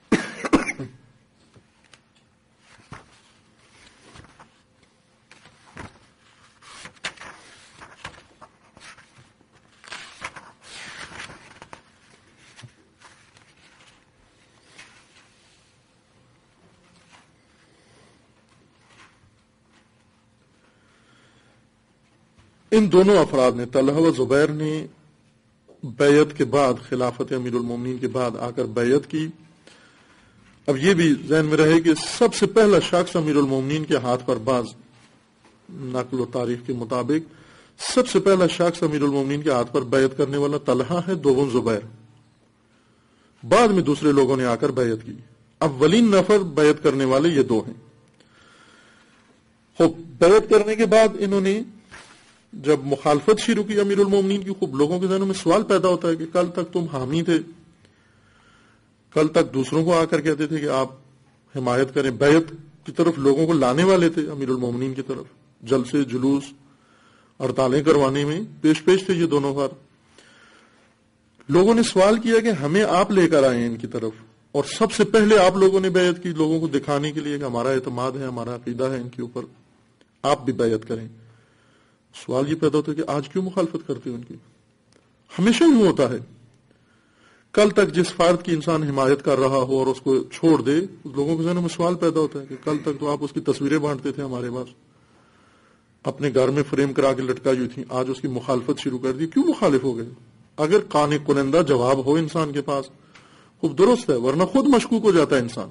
ان دونوں افراد نے، طلحہ و زبیر نے بیعت کے بعد، خلافت امیر المومنین کے بعد آ کر بیعت کی. اب یہ بھی ذہن میں رہے کہ سب سے پہلا شخص امیر المومنین کے ہاتھ پر، بعض نقل و تاریخ کے مطابق سب سے پہلا شخص امیر المومنین کے ہاتھ پر بیعت کرنے والا طلحہ ہے، دوم زبیر. بعد میں دوسرے لوگوں نے آ کر بیعت کی. اولین نفر بیعت کرنے والے یہ دو ہیں. خوب بیعت کرنے کے بعد انہوں نے جب مخالفت شروع کی امیر المومنین کی، خوب لوگوں کے ذہنوں میں سوال پیدا ہوتا ہے کہ کل تک تم حامی تھے، کل تک دوسروں کو آ کر کہتے تھے کہ آپ حمایت کریں، بیعت کی طرف لوگوں کو لانے والے تھے امیر المومنین کی طرف، جلسے جلوس ہڑتالیں کروانے میں پیش تھے یہ دونوں بار. لوگوں نے سوال کیا کہ ہمیں آپ لے کر آئے ان کی طرف، اور سب سے پہلے آپ لوگوں نے بیعت کی لوگوں کو دکھانے کے لیے کہ ہمارا اعتماد ہے، ہمارا عقیدہ ہے ان کے اوپر، آپ بھی بیعت کریں. سوال یہ پیدا ہوتا ہے کہ آج کیوں مخالفت کرتے ہیں ان کی؟ ہمیشہ یوں ہوتا ہے، کل تک جس فرد کی انسان حمایت کر رہا ہو اور اس کو چھوڑ دے، لوگوں کے ذہن میں سوال پیدا ہوتا ہے کہ کل تک تو آپ اس کی تصویریں بانٹتے تھے ہمارے پاس، اپنے گھر میں فریم کرا کے لٹکائی ہوئی تھی، آج اس کی مخالفت شروع کر دی، کیوں مخالف ہو گئے؟ اگر قانع کنندہ جواب ہو انسان کے پاس خوب درست ہے، ورنہ خود مشکوک ہو جاتا ہے انسان.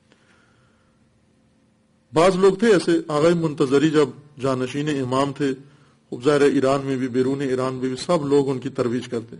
بعض لوگ تھے ایسے، آغا منتظری جب جانشین امام تھے، خوب ظاہر ایران میں بھی بیرون ایران میں بھی سب لوگ ان کی ترویج کرتے.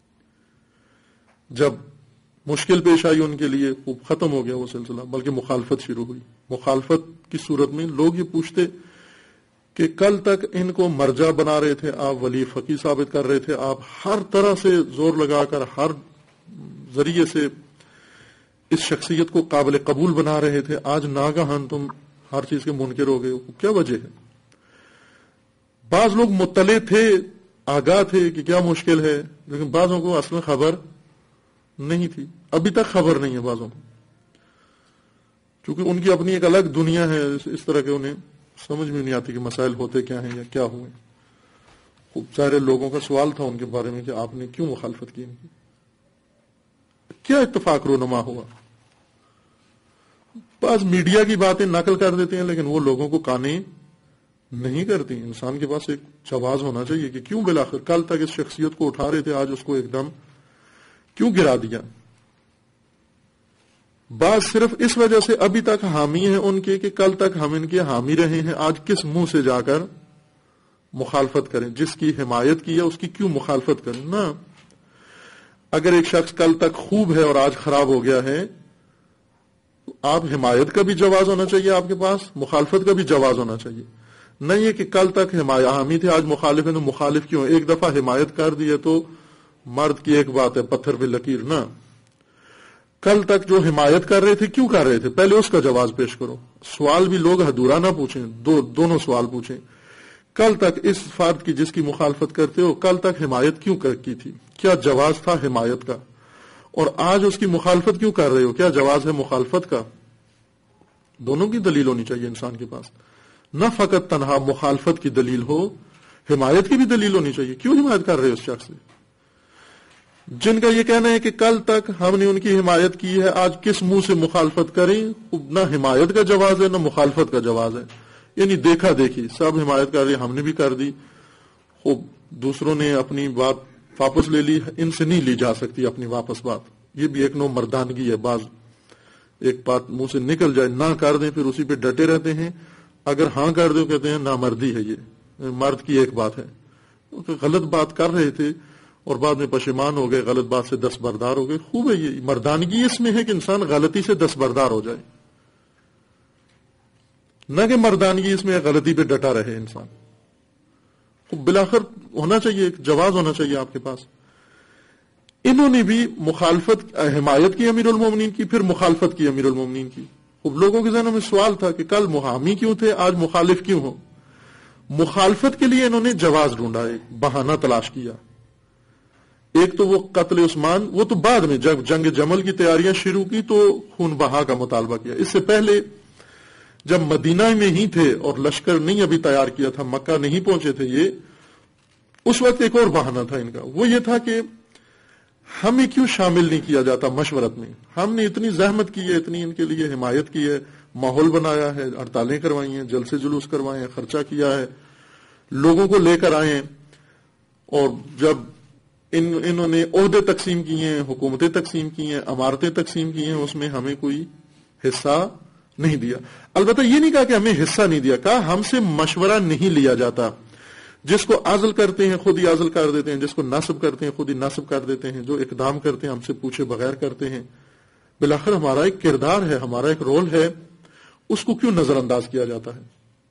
جب مشکل پیش آئی ان کے لیے، خوب ختم ہو گیا وہ سلسلہ، بلکہ مخالفت شروع ہوئی. مخالفت کی صورت میں لوگ یہ پوچھتے کہ کل تک ان کو مرجع بنا رہے تھے آپ، ولی فقی ثابت کر رہے تھے آپ، ہر طرح سے زور لگا کر ہر ذریعے سے اس شخصیت کو قابل قبول بنا رہے تھے، آج ناگہان تم ہر چیز کے منکر ہو گئے، کیا وجہ ہے؟ بعض لوگ مطلع تھے، آگاہ تھے کہ کیا مشکل ہے، لیکن بعضوں کو اصل میں خبر نہیں تھی، ابھی تک خبر نہیں ہے بعضوں کو، کیونکہ ان کی اپنی ایک الگ دنیا ہے، اس طرح کے انہیں سمجھ میں نہیں آتی کہ مسائل ہوتے کیا ہیں یا کیا ہوئے. خوب سارے لوگوں کا سوال تھا ان کے بارے میں کہ آپ نے کیوں مخالفت کی ان کی، کیا اتفاق رونما ہوا. بعض میڈیا کی باتیں نقل کر دیتے ہیں لیکن وہ لوگوں کو قانع نہیں کرتی. انسان کے پاس ایک جواز ہونا چاہیے کہ کیوں بالآخر کل تک اس شخصیت کو اٹھا رہے تھے، آج اس کو ایک دم کیوں گرا دیا. بعض صرف اس وجہ سے ابھی تک حامی ہیں ان کے کہ کل تک ہم ان کے حامی رہے ہیں، آج کس منہ سے جا کر مخالفت کریں، جس کی حمایت کی ہے اس کی کیوں مخالفت کریں. نہ، اگر ایک شخص کل تک خوب ہے اور آج خراب ہو گیا ہے، آپ حمایت کا بھی جواز ہونا چاہیے آپ کے پاس، مخالفت کا بھی جواز ہونا چاہیے. نہیں ہے کہ کل تک حامی تھے آج مخالف ہیں تو مخالف کیوں؟ ایک دفعہ حمایت کر دی ہے تو مرد کی ایک بات ہے، پتھر پہ لکیر نہ. کل تک جو حمایت کر رہے تھے کیوں کر رہے تھے، پہلے اس کا جواز پیش کرو. سوال بھی لوگ ادھورا نہ پوچھیں، دونوں سوال پوچھیں. کل تک اس فرد کی جس کی مخالفت کرتے ہو کل تک حمایت کیوں کی تھی، کیا جواز تھا حمایت کا، اور آج اس کی مخالفت کیوں کر رہے ہو، کیا جواز ہے مخالفت کا. دونوں کی دلیل ہونی چاہیے انسان کے پاس، نہ فقط تنہا مخالفت کی دلیل ہو، حمایت کی بھی دلیل ہونی چاہیے. کیوں حمایت کر رہے ہو اس شخص سے؟ جن کا یہ کہنا ہے کہ کل تک ہم نے ان کی حمایت کی ہے، آج کس منہ سے مخالفت کریں، نہ حمایت کا جواز ہے نہ مخالفت کا جواز ہے. یعنی دیکھا دیکھی سب حمایت کر رہی، ہم نے بھی کر دی، خوب دوسروں نے اپنی بات واپس لے لی، ان سے نہیں لی جا سکتی اپنی واپس بات. یہ بھی ایک نوع مردانگی ہے. بعض ایک بات منہ سے نکل جائے نہ کر دیں پھر اسی پہ ڈٹے رہتے ہیں، اگر ہاں کر دیں کہتے ہیں نامردی ہے، یہ مرد کی ایک بات ہے. غلط بات کر رہے تھے اور بعد میں پشیمان ہو گئے، غلط بات سے دستبردار ہو گئے. خوب ہے، یہ مردانگی اس میں ہے کہ انسان غلطی سے دستبردار ہو جائے، نہ کہ مردانگی اس میں غلطی پہ ڈٹا رہے انسان. خوب بلاخر ہونا چاہیے، ایک جواز ہونا چاہیے آپ کے پاس. انہوں نے بھی مخالفت حمایت کی امیر المومنین کی، پھر مخالفت کی امیر المومنین کی. خوب لوگوں کے ذہنوں میں سوال تھا کہ کل محامی کیوں تھے آج مخالف کیوں ہو. مخالفت کے لیے انہوں نے جواز ڈھونڈا، ایک بہانہ تلاش کیا. ایک تو وہ قتل عثمان، وہ تو بعد میں جب جنگ جمل کی تیاریاں شروع کی تو خون بہا کا مطالبہ کیا. اس سے پہلے جب مدینہ میں ہی تھے اور لشکر نہیں ابھی تیار کیا تھا، مکہ نہیں پہنچے تھے یہ، اس وقت ایک اور بہانہ تھا ان کا. وہ یہ تھا کہ ہمیں کیوں شامل نہیں کیا جاتا مشورت میں، ہم نے اتنی زحمت کی ہے، اتنی ان کے لیے حمایت کی ہے، ماحول بنایا ہے، ہڑتالیں کروائی ہیں، جلسے جلوس کروائے ہیں، خرچہ کیا ہے، لوگوں کو لے کر آئے ہیں، اور جب انہوں نے عہدے تقسیم کیے ہیں، حکومتیں تقسیم کی ہیں، عمارتیں تقسیم کی ہیں، اس میں ہمیں کوئی حصہ نہیں دیا. البتہ یہ نہیں کہا کہ ہمیں حصہ نہیں دیا، کہا ہم سے مشورہ نہیں لیا جاتا. جس کو عزل کرتے ہیں خود ہی عزل کر دیتے ہیں، جس کو نصب کرتے ہیں خود ہی نصب کر دیتے ہیں، جو اقدام کرتے ہیں ہم سے پوچھے بغیر کرتے ہیں. بلاخر ہمارا ایک کردار ہے، ہمارا ایک رول ہے، اس کو کیوں نظر انداز کیا جاتا ہے.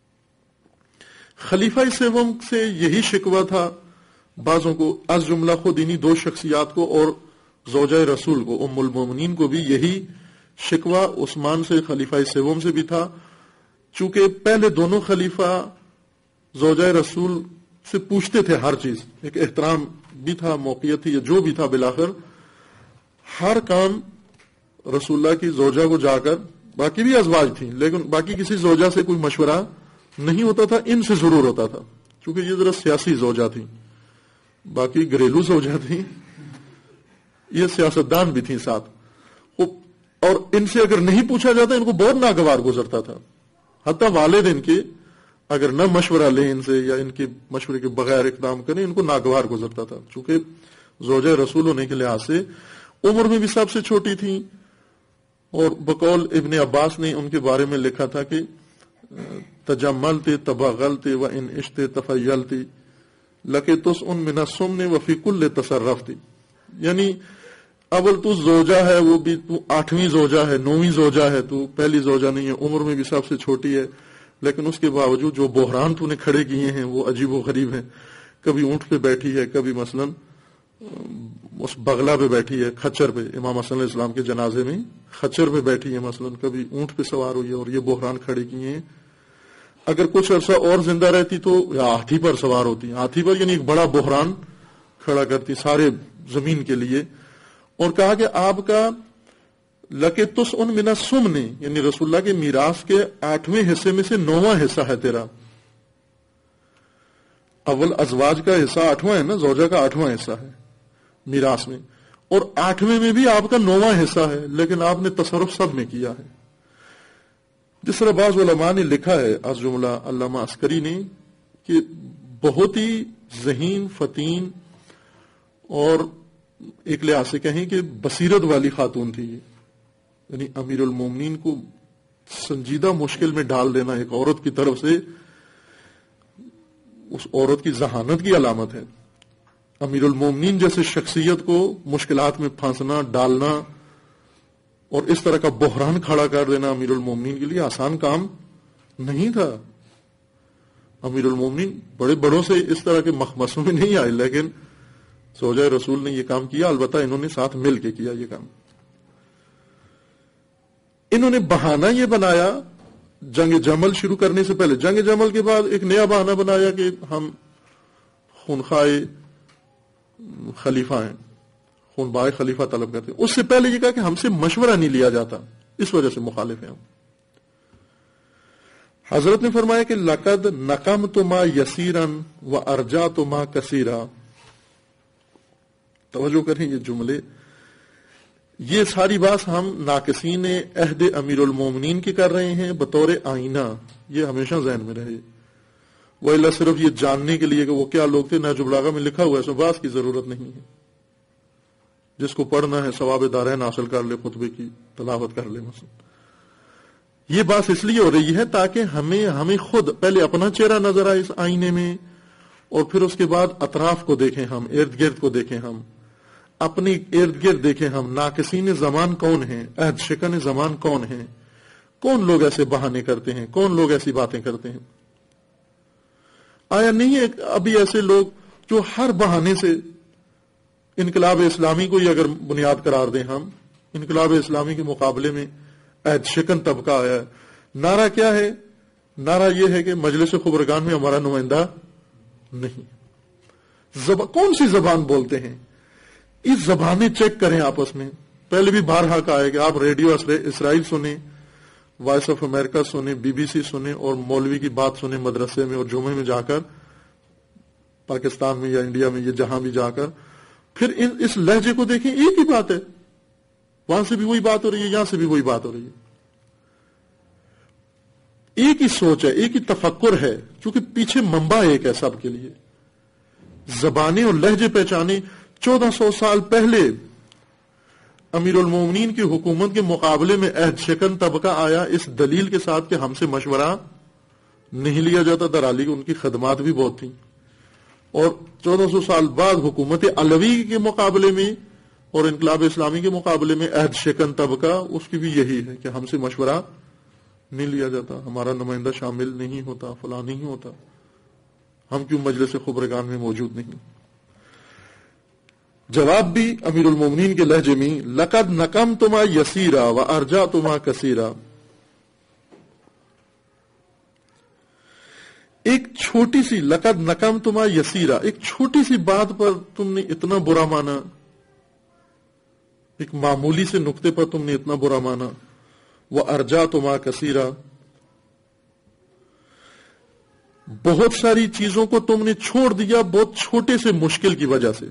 خلیفہ سوم سے یہی شکوہ تھا بعضوں کو، از جملہ خود انہی دو شخصیات کو اور زوجہ رسول کو ام المومنین کو بھی یہی شکوہ عثمان سے خلیفہ سوم سے بھی تھا. چونکہ پہلے دونوں خلیفہ زوجہ رسول سے پوچھتے تھے ہر چیز، ایک احترام بھی تھا، موقعیت تھی، جو بھی تھا، بلاخر ہر کام رسول اللہ کی زوجہ کو جا کر، باقی بھی ازواج تھیں لیکن باقی کسی زوجہ سے کوئی مشورہ نہیں ہوتا تھا، ان سے ضرور ہوتا تھا چونکہ یہ ذرا سیاسی زوجہ تھیں، باقی گھریلو زوجہ تھیں، یہ سیاستدان بھی تھیں ساتھ، اور ان سے اگر نہیں پوچھا جاتا ان کو بہت ناگوار گزرتا تھا. حتیٰ والد ان کے اگر نہ مشورہ لیں ان سے یا ان کے مشورے کے بغیر اقدام کریں ان کو ناگوار گزرتا تھا. چونکہ زوجہ رسول ہونے کے لحاظ سے عمر میں بھی سب سے چھوٹی تھیں، اور بقول ابن عباس نے ان کے بارے میں لکھا تھا کہ تجملت تبغلت و ان عشت تفیلت لقیتس ان من السمن وفی کل تصرفت. یعنی اول تو زوجہ ہے، وہ بھی تو 8ویں زوجہ ہے، 9ویں زوجہ ہے، تو پہلی زوجہ نہیں ہے، عمر میں بھی سب سے چھوٹی ہے، لیکن اس کے باوجود جو بحران تو نے کھڑے کیے ہیں وہ عجیب و غریب ہیں. کبھی اونٹ پہ بیٹھی ہے، کبھی مثلا اس بغلہ پہ بیٹھی ہے، کھچر پہ، امام حسن علیہ السلام کے جنازے میں کھچر پہ بیٹھی ہے مثلا، کبھی اونٹ پہ سوار ہوئی ہے، اور یہ بحران کھڑے کیے ہیں. اگر کچھ عرصہ اور زندہ رہتی تو ہاتھی پر سوار ہوتی، ہاتھی پر، یعنی ایک بڑا بحران کھڑا کرتی سارے زمین کے لیے. اور کہا کہ آپ کا لقیتس ان من السمن، یعنی رسول اللہ کے میراث کے 8ویں حصے میں سے 9واں حصہ ہے تیرا. اول ازواج کا حصہ 8واں ہے نا، زوجہ کا 8واں حصہ ہے میراث میں، اور 8ویں میں بھی آپ کا 9واں حصہ ہے، لیکن آپ نے تصرف سب میں کیا ہے. جس طرح بعض علماء نے لکھا ہے، از جملہ علامہ عسکری نے، کہ بہت ہی ذہین، فطین اور ایک لحاظ سے کہیں کہ بصیرت والی خاتون تھی یہ. یعنی امیر المومنین کو سنجیدہ مشکل میں ڈال دینا ایک عورت کی طرف سے اس عورت کی ذہانت کی علامت ہے. امیر المومنین جیسے شخصیت کو مشکلات میں پھانسنا، ڈالنا اور اس طرح کا بحران کھڑا کر دینا امیر المومنین کے لیے آسان کام نہیں تھا. امیر المومنین بڑے بڑوں سے اس طرح کے مخمسوں میں نہیں آئے، لیکن زوجہ رسول نے یہ کام کیا. البتہ انہوں نے ساتھ مل کے کیا یہ کام. انہوں نے بہانہ یہ بنایا جنگ جمل شروع کرنے سے پہلے، جنگ جمل کے بعد ایک نیا بہانہ بنایا کہ ہم خونخوائے خلیفہ ہیں، خون بائے خلیفہ طلب کرتے ہیں. اس سے پہلے یہ کہا کہ ہم سے مشورہ نہیں لیا جاتا، اس وجہ سے مخالف ہیں ہم. حضرت نے فرمایا کہ لقد نقمت ما یسیرا وارجعت ما کثیرا. توجہ کریں یہ جملے، یہ ساری بات ہم ناقصین عہد امیر المومنین کی کر رہے ہیں بطور آئینہ. یہ ہمیشہ ذہن میں رہے. وہ اللہ صرف یہ جاننے کے لیے کہ وہ کیا لوگ تھے، نہج البلاغہ میں لکھا ہوا ہے، اس میں بات کی ضرورت نہیں ہے. جس کو پڑھنا ہے ثواب دارین حاصل کر لے، خطبے کی تلاوت کر لے. مثلا یہ بات اس لیے ہو رہی ہے تاکہ ہمیں خود پہلے اپنا چہرہ نظر آئے اس آئینے میں، اور پھر اس کے بعد اطراف کو دیکھیں، ہم ارد گرد کو دیکھیں، ہم اپنی ارد گرد دیکھیں، ہم ناقصین زمان کون ہیں، عہد شکن زمان کون ہیں، کون لوگ ایسے بہانے کرتے ہیں، کون لوگ ایسی باتیں کرتے ہیں. آیا نہیں ہے ابھی ایسے لوگ جو ہر بہانے سے انقلاب اسلامی کو ہی اگر بنیاد قرار دیں، ہم انقلاب اسلامی کے مقابلے میں عہد شکن طبقہ آیا ہے. نعرہ کیا ہے؟ نعرہ یہ ہے کہ مجلس خبرگان میں ہمارا نمائندہ نہیں. کون سی زبان بولتے ہیں؟ اس زبانیں چیک کریں آپس میں. پہلے بھی بارہا کہا ہے کہ آپ ریڈیو اسرائیل سنیں، وائس آف امریکہ سنیں، بی بی سی سنیں، اور مولوی کی بات سنیں مدرسے میں اور جمعے میں جا کر، پاکستان میں یا انڈیا میں، یہ جہاں بھی جا کر، پھر اس لہجے کو دیکھیں. ایک ہی بات ہے، وہاں سے بھی وہی بات ہو رہی ہے، یہاں سے بھی وہی بات ہو رہی ہے. ایک ہی سوچ ہے، ایک ہی تفکر ہے، کیونکہ پیچھے منبع ایک ہے سب کے لیے. زبانیں اور لہجے پہچانے. 1400 سال پہلے امیر المومنین کی حکومت کے مقابلے میں عہد شکن طبقہ آیا اس دلیل کے ساتھ کہ ہم سے مشورہ نہیں لیا جاتا. درالی ان کی خدمات بھی بہت تھیں. اور 1400 سال بعد حکومت علوی کے مقابلے میں اور انقلاب اسلامی کے مقابلے میں عہد شکن طبقہ، اس کی بھی یہی ہے کہ ہم سے مشورہ نہیں لیا جاتا، ہمارا نمائندہ شامل نہیں ہوتا، فلاں نہیں ہوتا، ہم کیوں مجلس خبرگان میں موجود نہیں. جواب بھی امیر المومنین کے لہجے میں، لقد نقمتما یسیرا وارجعتما کثیرا. ایک چھوٹی سی لقد نقمتما یسیرا، ایک چھوٹی سی بات پر تم نے اتنا برا مانا، ایک معمولی سے نقطے پر تم نے اتنا برا مانا. وارجعتما کثیرا، بہت ساری چیزوں کو تم نے چھوڑ دیا بہت چھوٹے سے مشکل کی وجہ سے.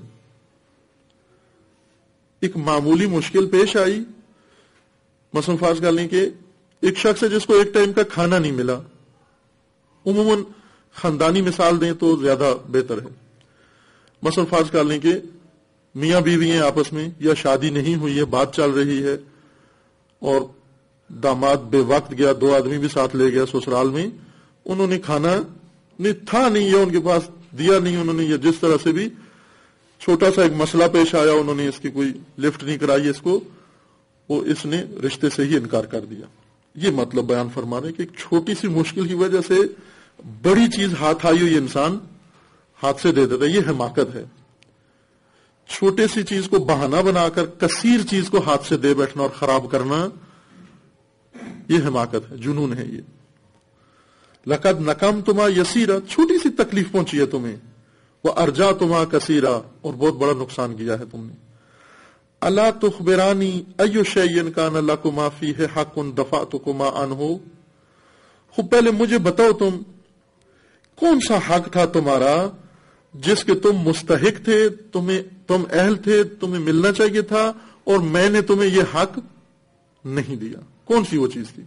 ایک معمولی مشکل پیش آئی، مثلا فرض کر لیں کہ ایک شخص ہے جس کو ایک ٹائم کا کھانا نہیں ملا. عموماً خاندانی مثال دیں تو زیادہ بہتر ہے. مثلا فرض کر لیں کہ میاں بیوی ہیں آپس میں، یا شادی نہیں ہوئی ہے، بات چل رہی ہے، اور داماد بے وقت گیا، 2 آدمی بھی ساتھ لے گیا سسرال میں، انہوں نے کھانا تھا نہیں یا ان کے پاس دیا نہیں انہوں نے، یا جس طرح سے بھی چھوٹا سا ایک مسئلہ پیش آیا، انہوں نے اس کی کوئی لفٹ نہیں کرائی اس کو، وہ اس نے رشتے سے ہی انکار کر دیا. یہ مطلب بیان فرما رہے کہ ایک چھوٹی سی مشکل کی وجہ سے بڑی چیز ہاتھ آئی ہوئی انسان ہاتھ سے دے دیتا ہے. یہ حماقت ہے. چھوٹے سی چیز کو بہانہ بنا کر کثیر چیز کو ہاتھ سے دے بیٹھنا اور خراب کرنا، یہ حماقت ہے، جنون ہے. یہ لقد نقمتما یسیرا، چھوٹی سی تکلیف پہنچی ہے تمہیں، وارجعتما کثیرا، اور بہت بڑا نقصان کیا ہے تم نے. الا تخبرانی ای شیء کان لکما فیہ حق دفعتکما عنہ. خوب پہلے مجھے بتاؤ تم کون سا حق تھا تمہارا جس کے تم مستحق تھے، تم اہل تھے، تمہیں ملنا چاہیے تھا، اور میں نے تمہیں یہ حق نہیں دیا. کون سی وہ چیز تھی؟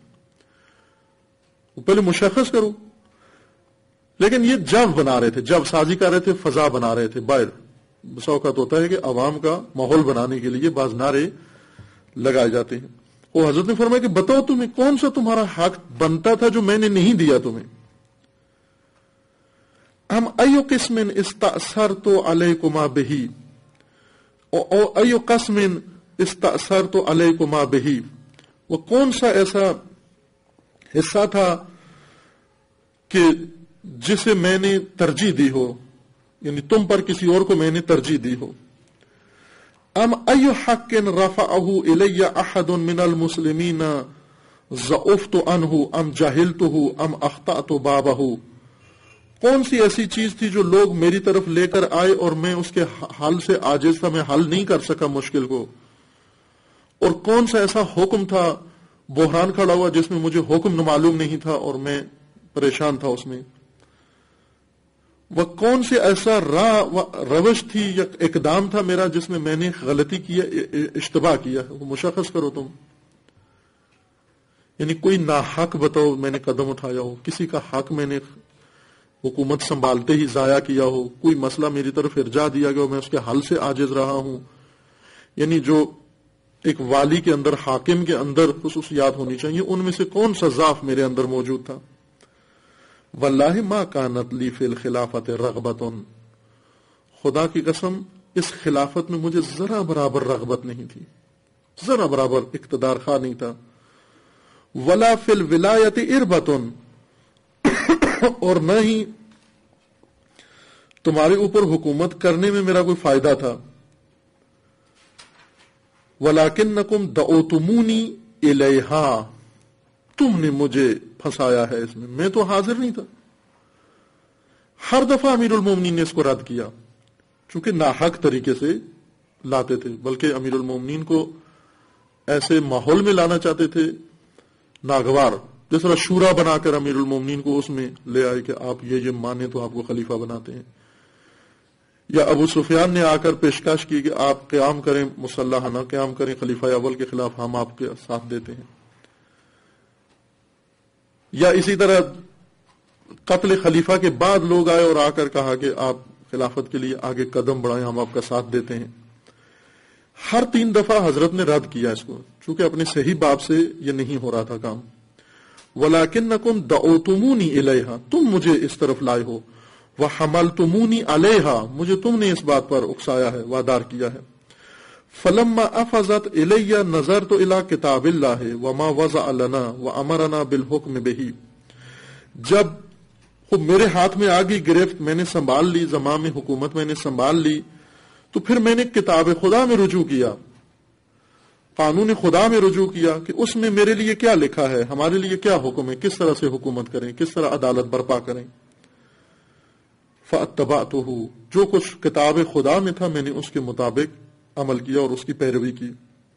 پہلے مشخص کرو. لیکن یہ جب بنا رہے تھے، جب سازی کر رہے تھے، فضا بنا رہے تھے باہر. بس اوقات ہوتا ہے کہ عوام کا ماحول بنانے کے لیے بعض نعرے لگائے جاتے ہیں. وہ حضرت نے فرمایا کہ بتاؤ تمہیں کون سا تمہارا حق بنتا تھا جو میں نے نہیں دیا تمہیں. ہم ایو قسم استأثرت علیکما بہی ایو قسم استأثرت علیکما بہی، وہ کون سا ایسا حصہ تھا کہ جسے میں نے ترجیح دی ہو، یعنی تم پر کسی اور کو میں نے ترجیح دی ہو. ام ای حق رفعه الی احد من المسلمین ضعفت عنہ ام جہلتہ ام اخطأت بابہ، کون سی ایسی چیز تھی جو لوگ میری طرف لے کر آئے اور میں اس کے حل سے عاجز تھا، میں حل نہیں کر سکا مشکل کو، اور کون سا ایسا حکم تھا، بحران کھڑا ہوا جس میں مجھے حکم معلوم نہیں تھا اور میں پریشان تھا اس میں، وہ کون سے ایسا روش تھی یا اقدام تھا میرا جس میں نے غلطی کیا، اشتباہ کیا ہے، وہ مشخص کرو تم. یعنی کوئی ناحق بتاؤ میں نے قدم اٹھایا ہو، کسی کا حق میں نے حکومت سنبھالتے ہی ضائع کیا ہو، کوئی مسئلہ میری طرف ارجا دیا گیا ہو، میں اس کے حل سے عاجز رہا ہوں. یعنی جو ایک والی کے اندر، حاکم کے اندر خصوصیات ہونی چاہیے، ان میں سے کون سا ضعف میرے اندر موجود تھا. واللہ ما کانت لی فی الخلافت رغبت، خدا کی قسم اس خلافت میں مجھے ذرا برابر رغبت نہیں تھی، ذرا برابر اقتدار خواہ نہیں تھا. ولا فی الولایت اربت، اور نہ ہی تمہارے اوپر حکومت کرنے میں میرا کوئی فائدہ تھا. وَلَكِنَّكُمْ دَعُوتُمُونِي إِلَيْهَا، تم نے مجھے پھنسایا ہے اس میں تو حاضر نہیں تھا. ہر دفعہ امیر المومنین نے اس کو رد کیا، چونکہ ناحق طریقے سے لاتے تھے، بلکہ امیر المومنین کو ایسے ماحول میں لانا چاہتے تھے ناگوار، جس طرح شورا بنا کر امیر المومنین کو اس میں لے آئے کہ آپ یہ مانے تو آپ کو خلیفہ بناتے ہیں. یا ابو سفیان نے آ کر پیشکش کی کہ آپ قیام کریں، مسلحانہ قیام کریں خلیفہ اول کے خلاف، ہم آپ کے ساتھ دیتے ہیں. یا اسی طرح قتل خلیفہ کے بعد لوگ آئے اور آ کر کہا کہ آپ خلافت کے لیے آگے قدم بڑھائیں، ہم آپ کا ساتھ دیتے ہیں. ہر 3 دفعہ حضرت نے رد کیا اس کو، چونکہ اپنے صحیح باب سے یہ نہیں ہو رہا تھا کام. وَلَكِنَّكُمْ دَعُوتُمُونِي إِلَيْهَا، تم مجھے اس طرف لائے ہو. وَحَمَلْتُمُونِي عَلَيْهَا، مجھے تم نے اس بات پر اکسایا ہے، وادار کیا ہے. فَلَمَّا أَفَضَتْ إِلَيَّ نَظَرْتُ إِلَى كِتَابِ اللَّهِ وَمَا وَضَعَ لَنَا وَأَمَرَنَا بِالْحُكْمِ بِهِ، جب خود میرے ہاتھ میں آ گئی گرفت، میں نے سنبھال لی، زمام حکومت میں نے سنبھال لی، تو پھر میں نے کتاب خدا میں رجوع کیا، قانون خدا میں رجوع کیا کہ اس میں میرے لیے کیا لکھا ہے، ہمارے لیے کیا حکم ہے، کس طرح سے حکومت کریں، کس طرح عدالت برپا کریں. فَأَتَّبَعْتُهُ، جو کچھ کتاب خدا میں تھا میں نے اس کے مطابق عمل کیا اور اس کی پیروی کی.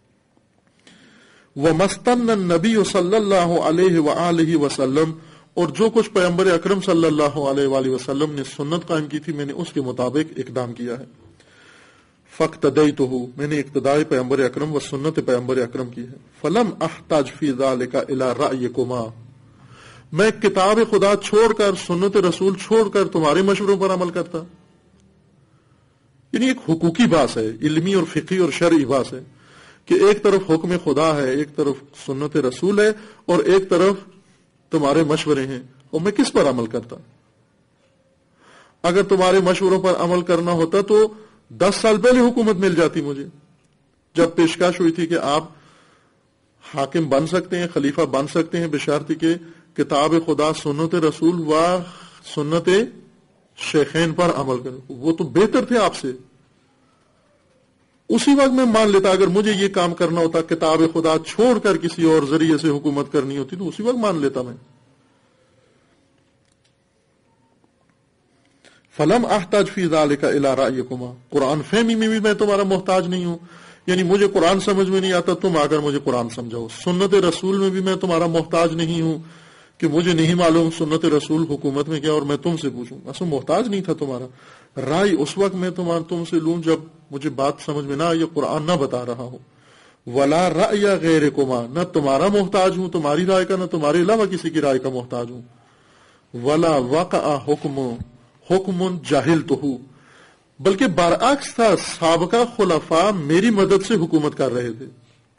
وَمَسْتَنَّ النَّبِيُّ صلی اللہ علیہ وآلہ وسلم، اور جو کچھ پیغمبر اکرم صلی اللہ علیہ وآلہ وسلم نے سنت قائم کی تھی میں نے اس کے مطابق اقدام کیا ہے. فَاقْتَدَيْتُهُ، میں نے اقتداء پیغمبر اکرم و سنت پیغمبر اکرم کی ہے. فَلَمْ أَحْتَجْ فِي ذَلِكَ إِلَى رَأْيِكُمَا، میں کتاب خدا چھوڑ کر، سنت رسول چھوڑ کر تمہارے مشوروں پر عمل کرتا. یعنی ایک حقوقی بات ہے، علمی اور فقہی اور شرعی بات ہے کہ ایک طرف حکم خدا ہے، ایک طرف سنت رسول ہے، اور ایک طرف تمہارے مشورے ہیں، اور میں کس پر عمل کرتا؟ اگر تمہارے مشوروں پر عمل کرنا ہوتا تو 10 سال پہلے حکومت مل جاتی مجھے، جب پیشکش ہوئی تھی کہ آپ حاکم بن سکتے ہیں، خلیفہ بن سکتے ہیں، بشرط کہ کتاب خدا، سنت رسول و سنت شیخین پر عمل کریں. وہ تو بہتر تھے آپ سے، اسی وقت میں مان لیتا. اگر مجھے یہ کام کرنا ہوتا، کتاب خدا چھوڑ کر کسی اور ذریعے سے حکومت کرنی ہوتی، تو اسی وقت مان لیتا میں. فَلَمْ أَحْتَجْ فِي ذَلِكَ إِلَى رَأْيِكُمَا، قرآن فہمی میں بھی میں تمہارا محتاج نہیں ہوں، یعنی مجھے قرآن سمجھ میں نہیں آتا، تم آ کر مجھے قرآن سمجھاؤ. سنت رسول میں بھی میں تمہارا محتاج نہیں ہوں کہ مجھے نہیں معلوم سنت رسول حکومت میں کیا اور میں تم سے پوچھوں. اصل محتاج نہیں تھا تمہارا. رائے اس وقت میں تم سے لوں جب مجھے بات سمجھ میں نہ آئی، قرآن نہ بتا رہا ہوں. وَلَا رَأْيَ غَيْرِكُمَا، نہ تمہارا محتاج ہوں تمہاری رائے کا، نہ تمہارے علاوہ کسی کی رائے کا محتاج ہوں. وَلَا وَقَعَ حُكْمٌ جَهِلْتُهُ، بلکہ برعکس تھا، سابقہ خلفاء میری مدد سے حکومت کر رہے تھے.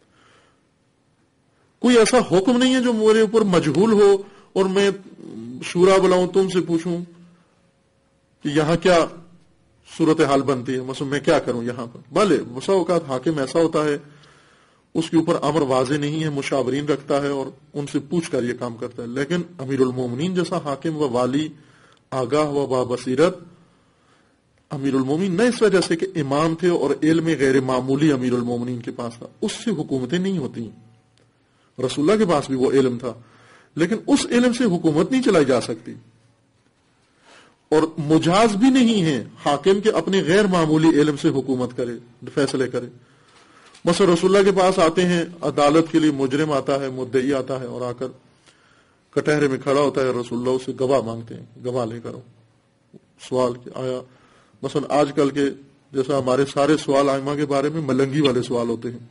کوئی ایسا حکم نہیں ہے جو میرے اوپر مجہول ہو اور میں شورا بلاؤں، تم سے پوچھوں. کہ یہاں کیا صورتحال بنتی ہے، مثلا میں کیا کروں یہاں پر. بھلے بسا اوقات حاکم ایسا ہوتا ہے اس کے اوپر امر واضح نہیں ہے، مشاورین رکھتا ہے اور ان سے پوچھ کر یہ کام کرتا ہے، لیکن امیر المومنین جیسا حاکم و والی آگاہ و بابصیرت امیر المومنین نہ اس وجہ سے کہ امام تھے اور علم غیر معمولی امیر المومنین کے پاس تھا، اس سے حکومتیں نہیں ہوتی. رسول اللہ کے پاس بھی وہ علم تھا لیکن اس علم سے حکومت نہیں چلائی جا سکتی، اور مجاز بھی نہیں ہے حاکم کے اپنے غیر معمولی علم سے حکومت کرے، فیصلے کرے. مثلا رسول اللہ کے پاس آتے ہیں عدالت کے لیے، مجرم آتا ہے، مدعی آتا ہے اور آ کر کٹہرے میں کھڑا ہوتا ہے، رسول اللہ اسے گواہ مانگتے ہیں، گواہ لے کر سوال آیا. مثلا آج کل کے جیسا ہمارے سارے سوال ائمہ کے بارے میں ملنگی والے سوال ہوتے ہیں،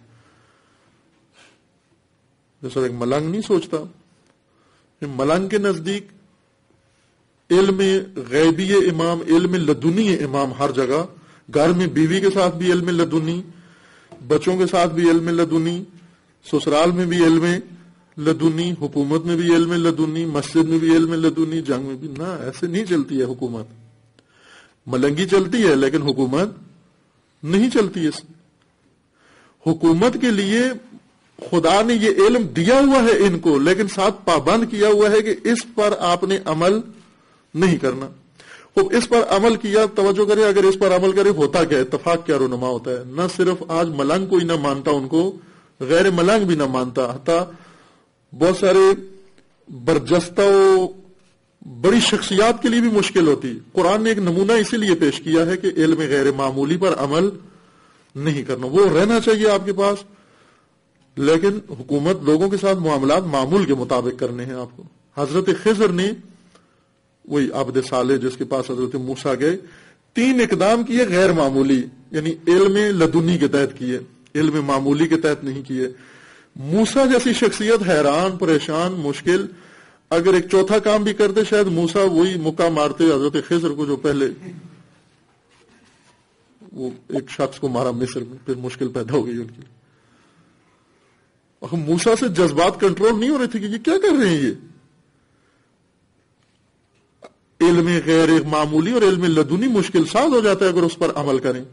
جیسا ایک ملنگ نہیں سوچتا. ملنگ کے نزدیک علم غیبی امام، علم لدنی امام ہر جگہ، گھر میں بیوی کے ساتھ بھی علم لدنی، بچوں کے ساتھ بھی علم لدنی، سسرال میں بھی علم لدنی، حکومت میں بھی علم لدنی، مسجد میں بھی علم لدنی، جنگ میں بھی. نہ ایسے نہیں چلتی ہے حکومت. ملنگی چلتی ہے لیکن حکومت نہیں چلتی. اس حکومت کے لیے خدا نے یہ علم دیا ہوا ہے ان کو، لیکن ساتھ پابند کیا ہوا ہے کہ اس پر آپ نے عمل نہیں کرنا. خوب اس پر عمل کیا، توجہ کرے، اگر اس پر عمل کرے ہوتا کیا، اتفاق کیا رونما ہوتا ہے. نہ صرف آج ملنگ کوئی نہ مانتا ان کو، غیر ملنگ بھی نہ مانتا، حتی بہت سارے برجستہ و بڑی شخصیات کے لیے بھی مشکل ہوتی. قرآن نے ایک نمونہ اسی لیے پیش کیا ہے کہ علم غیر معمولی پر عمل نہیں کرنا. وہ رہنا چاہیے آپ کے پاس، لیکن حکومت لوگوں کے ساتھ معاملات معمول کے مطابق کرنے ہیں آپ کو. حضرت خضر نے، وہی عبد صالح جس کے پاس حضرت موسیٰ گئے، 3 اقدام کیے غیر معمولی، یعنی علم لدنی کے تحت کیے، علم معمولی کے تحت نہیں کیے. موسیٰ جیسی شخصیت حیران، پریشان، مشکل، اگر ایک چوتھا کام بھی کرتے شاید موسیٰ وہی مکہ مارتے حضرت خضر کو جو پہلے وہ ایک شخص کو مارا مصر میں، پھر مشکل پیدا ہو گئی ان کی. موسیٰ سے جذبات کنٹرول نہیں ہو رہے تھے کہ یہ کیا کر رہے ہیں. یہ علم غیر معمولی اور علم لدنی مشکل ساز ہو جاتا ہے اگر اس پر عمل کریں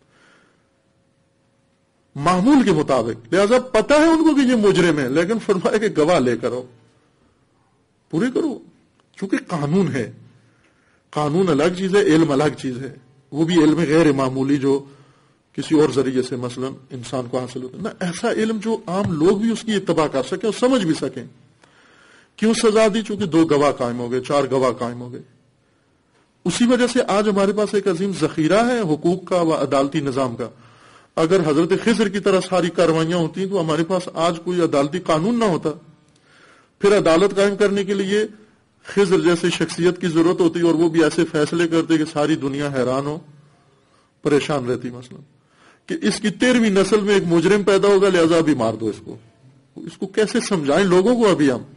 معمول کے مطابق. لہذا پتہ ہے ان کو کہ یہ مجرم ہے، لیکن فرمایا کہ گواہ لے کرو، پورے کرو، چونکہ قانون ہے. قانون الگ چیز ہے، علم الگ چیز ہے. وہ بھی علم غیر معمولی جو کسی اور ذریعے سے مثلا انسان کو حاصل ہوتا ہے، نہ ایسا علم جو عام لوگ بھی اس کی اتباع کر سکیں اور سمجھ بھی سکیں. کیوں سزا دی؟ چونکہ 2 گواہ قائم ہو گئے، 4 گواہ قائم ہو گئے. اسی وجہ سے آج ہمارے پاس ایک عظیم ذخیرہ ہے حقوق کا و عدالتی نظام کا. اگر حضرت خضر کی طرح ساری کاروائیاں ہوتی تو ہمارے پاس آج کوئی عدالتی قانون نہ ہوتا. پھر عدالت قائم کرنے کے لیے خضر جیسے شخصیت کی ضرورت ہوتی اور وہ بھی ایسے فیصلے کرتے کہ ساری دنیا حیران ہو، پریشان رہتی. مثلا کہ اس کی 13ویں نسل میں ایک مجرم پیدا ہوگا، لہذا ابھی مار دو اس کو کیسے سمجھائیں لوگوں کو؟ ابھی ہم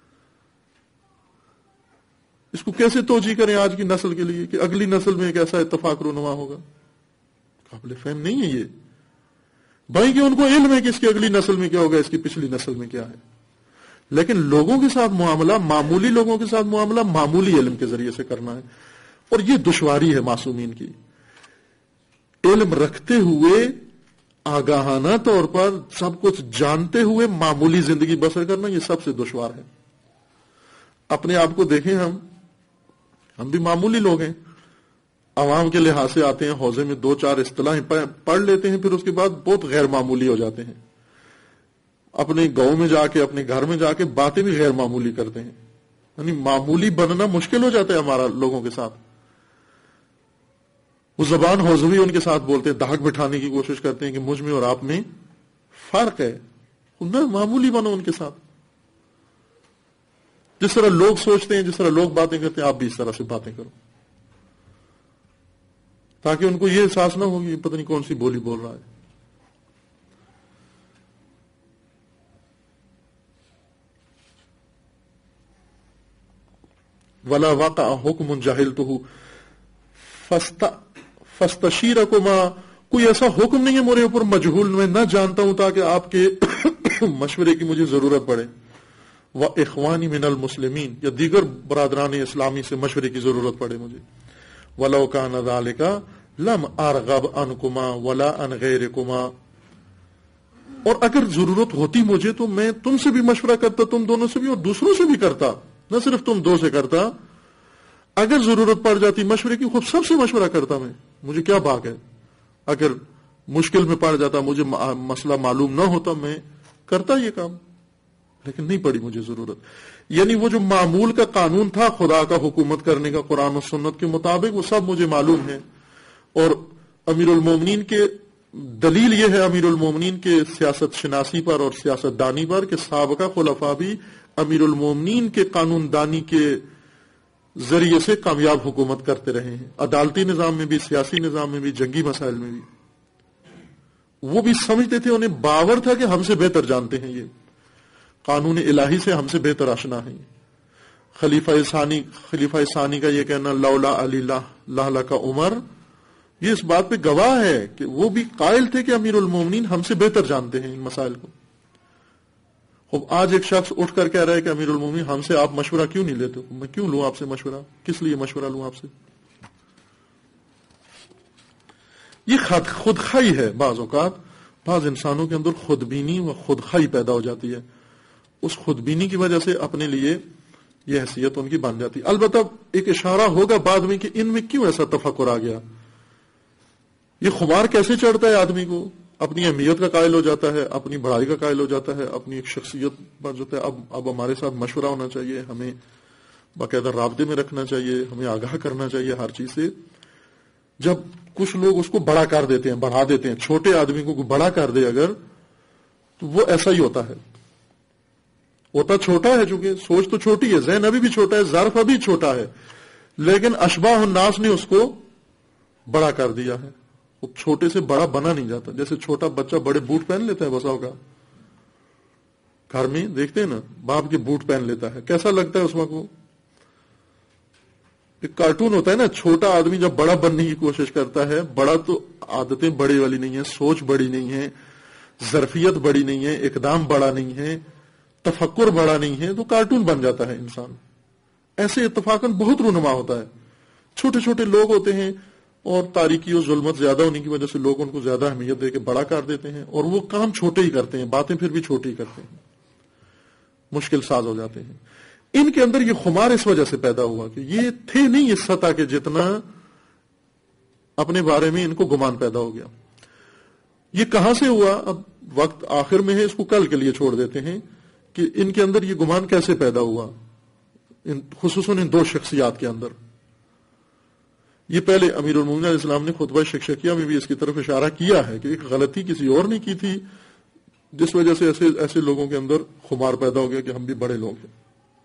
اس کو کیسے توجیہ کریں آج کی نسل کے لیے کہ اگلی نسل میں ایک ایسا اتفاق رونما ہوگا؟ قابل فہم نہیں ہے یہ. بھائی کہ ان کو علم ہے کہ اس کی اگلی نسل میں کیا ہوگا، اس کی پچھلی نسل میں کیا ہے، لیکن لوگوں کے ساتھ معاملہ، معمولی لوگوں کے ساتھ معاملہ معمولی علم کے ذریعے سے کرنا ہے. اور یہ دشواری ہے معصومین کی. علم رکھتے ہوئے آگاہانہ طور پر سب کچھ جانتے ہوئے معمولی زندگی بسر کرنا یہ سب سے دشوار ہے. اپنے آپ کو دیکھیں، ہم بھی معمولی لوگ ہیں، عوام کے لحاظ سے آتے ہیں حوزے میں 2-4 اصطلاحیں پڑھ لیتے ہیں، پھر اس کے بعد بہت غیر معمولی ہو جاتے ہیں. اپنے گاؤں میں جا کے، اپنے گھر میں جا کے باتیں بھی غیر معمولی کرتے ہیں. یعنی معمولی بننا مشکل ہو جاتا ہے ہمارا لوگوں کے ساتھ. وہ زبان حوزوی ان کے ساتھ بولتے ہیں، دھاک بٹھانے کی کوشش کرتے ہیں کہ مجھ میں اور آپ میں فرق ہے. نہ معمولی بنو ان کے ساتھ. جس طرح لوگ سوچتے ہیں، جس طرح لوگ باتیں کرتے ہیں، آپ بھی اس طرح سے باتیں کرو، تاکہ ان کو یہ احساس نہ ہوگی پتہ نہیں کون سی بولی بول رہا ہے. ولا واقع حکم جاہلتہ فاستشیرکما، کوئی ایسا حکم نہیں ہے میرے اوپر مجہول میں نہ جانتا ہوں تاکہ آپ کے مشورے کی مجھے ضرورت پڑے. وَإِخْوَانِ مِنَ الْمُسْلِمِينَ، یا دیگر برادران اسلامی سے مشورے کی ضرورت پڑے مجھے. وَلَوْ كَانَ ذَلِكَ لَمْ أَرْغَبْ عَنْكُمَا وَلَا عَنْ غَيْرِكُمَا، اور اگر ضرورت ہوتی مجھے تو میں تم سے بھی مشورہ کرتا، تم دونوں سے بھی اور دوسروں سے بھی کرتا، نہ صرف تم دو سے کرتا، اگر ضرورت پڑ جاتی مشورے کی خود سب سے مشورہ کرتا میں، مجھے کیا باک ہے، اگر مشکل میں پڑ جاتا مجھے مسئلہ معلوم نہ ہوتا میں کرتا یہ کام، لیکن نہیں پڑی مجھے ضرورت۔ یعنی وہ جو معمول کا قانون تھا خدا کا حکومت کرنے کا قرآن و سنت کے مطابق وہ سب مجھے معلوم ہے، اور امیر المومنین کے دلیل یہ ہے امیر المومنین کے سیاست شناسی پر اور سیاست دانی پر کہ سابقہ خلفاء بھی امیر المومنین کے قانون دانی کے ذریعے سے کامیاب حکومت کرتے رہے ہیں، عدالتی نظام میں بھی، سیاسی نظام میں بھی، جنگی مسائل میں بھی۔ وہ بھی سمجھتے تھے، انہیں باور تھا کہ ہم سے بہتر جانتے ہیں، یہ قانون الہی سے ہم سے بہتر آشنا ہیں۔ خلیفہ ثانی کا یہ کہنا لولا علی لہلک عمر، یہ اس بات پہ گواہ ہے کہ وہ بھی قائل تھے کہ امیر المومنین ہم سے بہتر جانتے ہیں ان مسائل کو۔ اب آج ایک شخص اٹھ کر کہہ رہا ہے کہ امیر المومنین ہم سے آپ مشورہ کیوں نہیں لیتے؟ میں کیوں لوں آپ سے مشورہ؟ کس لیے مشورہ لوں آپ سے؟ یہ خودخواہی ہے۔ بعض اوقات بعض انسانوں کے اندر خودبینی و خودخواہی پیدا ہو جاتی ہے، اس خودبینی کی وجہ سے اپنے لیے یہ حیثیت ان کی بن جاتی۔ البتہ ایک اشارہ ہوگا بعد میں کہ ان میں کیوں ایسا تفکر آ گیا، یہ خمار کیسے چڑھتا ہے آدمی کو، اپنی اہمیت کا قائل ہو جاتا ہے، اپنی بڑائی کا قائل ہو جاتا ہے، اپنی ایک شخصیت پر جو ہے اب ہمارے ساتھ مشورہ ہونا چاہیے، ہمیں باقاعدہ رابطے میں رکھنا چاہیے، ہمیں آگاہ کرنا چاہیے ہر چیز سے۔ جب کچھ لوگ اس کو بڑا کر دیتے ہیں، بڑھا دیتے ہیں، چھوٹے آدمی کو بڑا کر دے اگر تو وہ ایسا ہی ہوتا ہے، ہوتا چھوٹا ہے، چونکہ سوچ تو چھوٹی ہے، ذہن ابھی بھی چھوٹا ہے، ظرف ابھی چھوٹا ہے، لیکن اشباہ الناس نے اس کو بڑا کر دیا ہے۔ وہ چھوٹے سے بڑا بنا نہیں جاتا، جیسے چھوٹا بچہ بڑے بوٹ پہن لیتا ہے، بساؤ کا گھر میں دیکھتے ہیں نا، باپ کے بوٹ پہن لیتا ہے، کیسا لگتا ہے اس وقت؟ وہ ایک کارٹون ہوتا ہے نا، چھوٹا آدمی جب بڑا بننے کی کوشش کرتا ہے، بڑا تو عادتیں بڑی والی نہیں ہیں، سوچ بڑی نہیں ہے، ظرفیت بڑی نہیں ہے، اقدام بڑا نہیں ہے، تفکر بڑا نہیں ہے، تو کارٹون بن جاتا ہے انسان۔ ایسے اتفاقاً بہت رونما ہوتا ہے، چھوٹے چھوٹے لوگ ہوتے ہیں اور تاریکی و ظلمت زیادہ ہونے کی وجہ سے لوگ ان کو زیادہ اہمیت دے کے بڑا کر دیتے ہیں، اور وہ کام چھوٹے ہی کرتے ہیں، باتیں پھر بھی چھوٹی کرتے ہیں، مشکل ساز ہو جاتے ہیں۔ ان کے اندر یہ خمار اس وجہ سے پیدا ہوا کہ یہ تھے نہیں اس سطح کے جتنا اپنے بارے میں ان کو گمان پیدا ہو گیا۔ یہ کہاں سے ہوا؟ اب وقت آخر میں ہے، اس کو کل کے لیے چھوڑ دیتے ہیں کہ ان کے اندر یہ گمان کیسے پیدا ہوا، خصوصاً ان دو شخصیات کے اندر۔ یہ پہلے امیر المومنین علیہ السلام نے خطبہ شکشکیہ میں بھی اس کی طرف اشارہ کیا ہے کہ ایک غلطی کسی اور نے کی تھی جس وجہ سے ایسے لوگوں کے اندر خمار پیدا ہو گیا کہ ہم بھی بڑے لوگ ہیں۔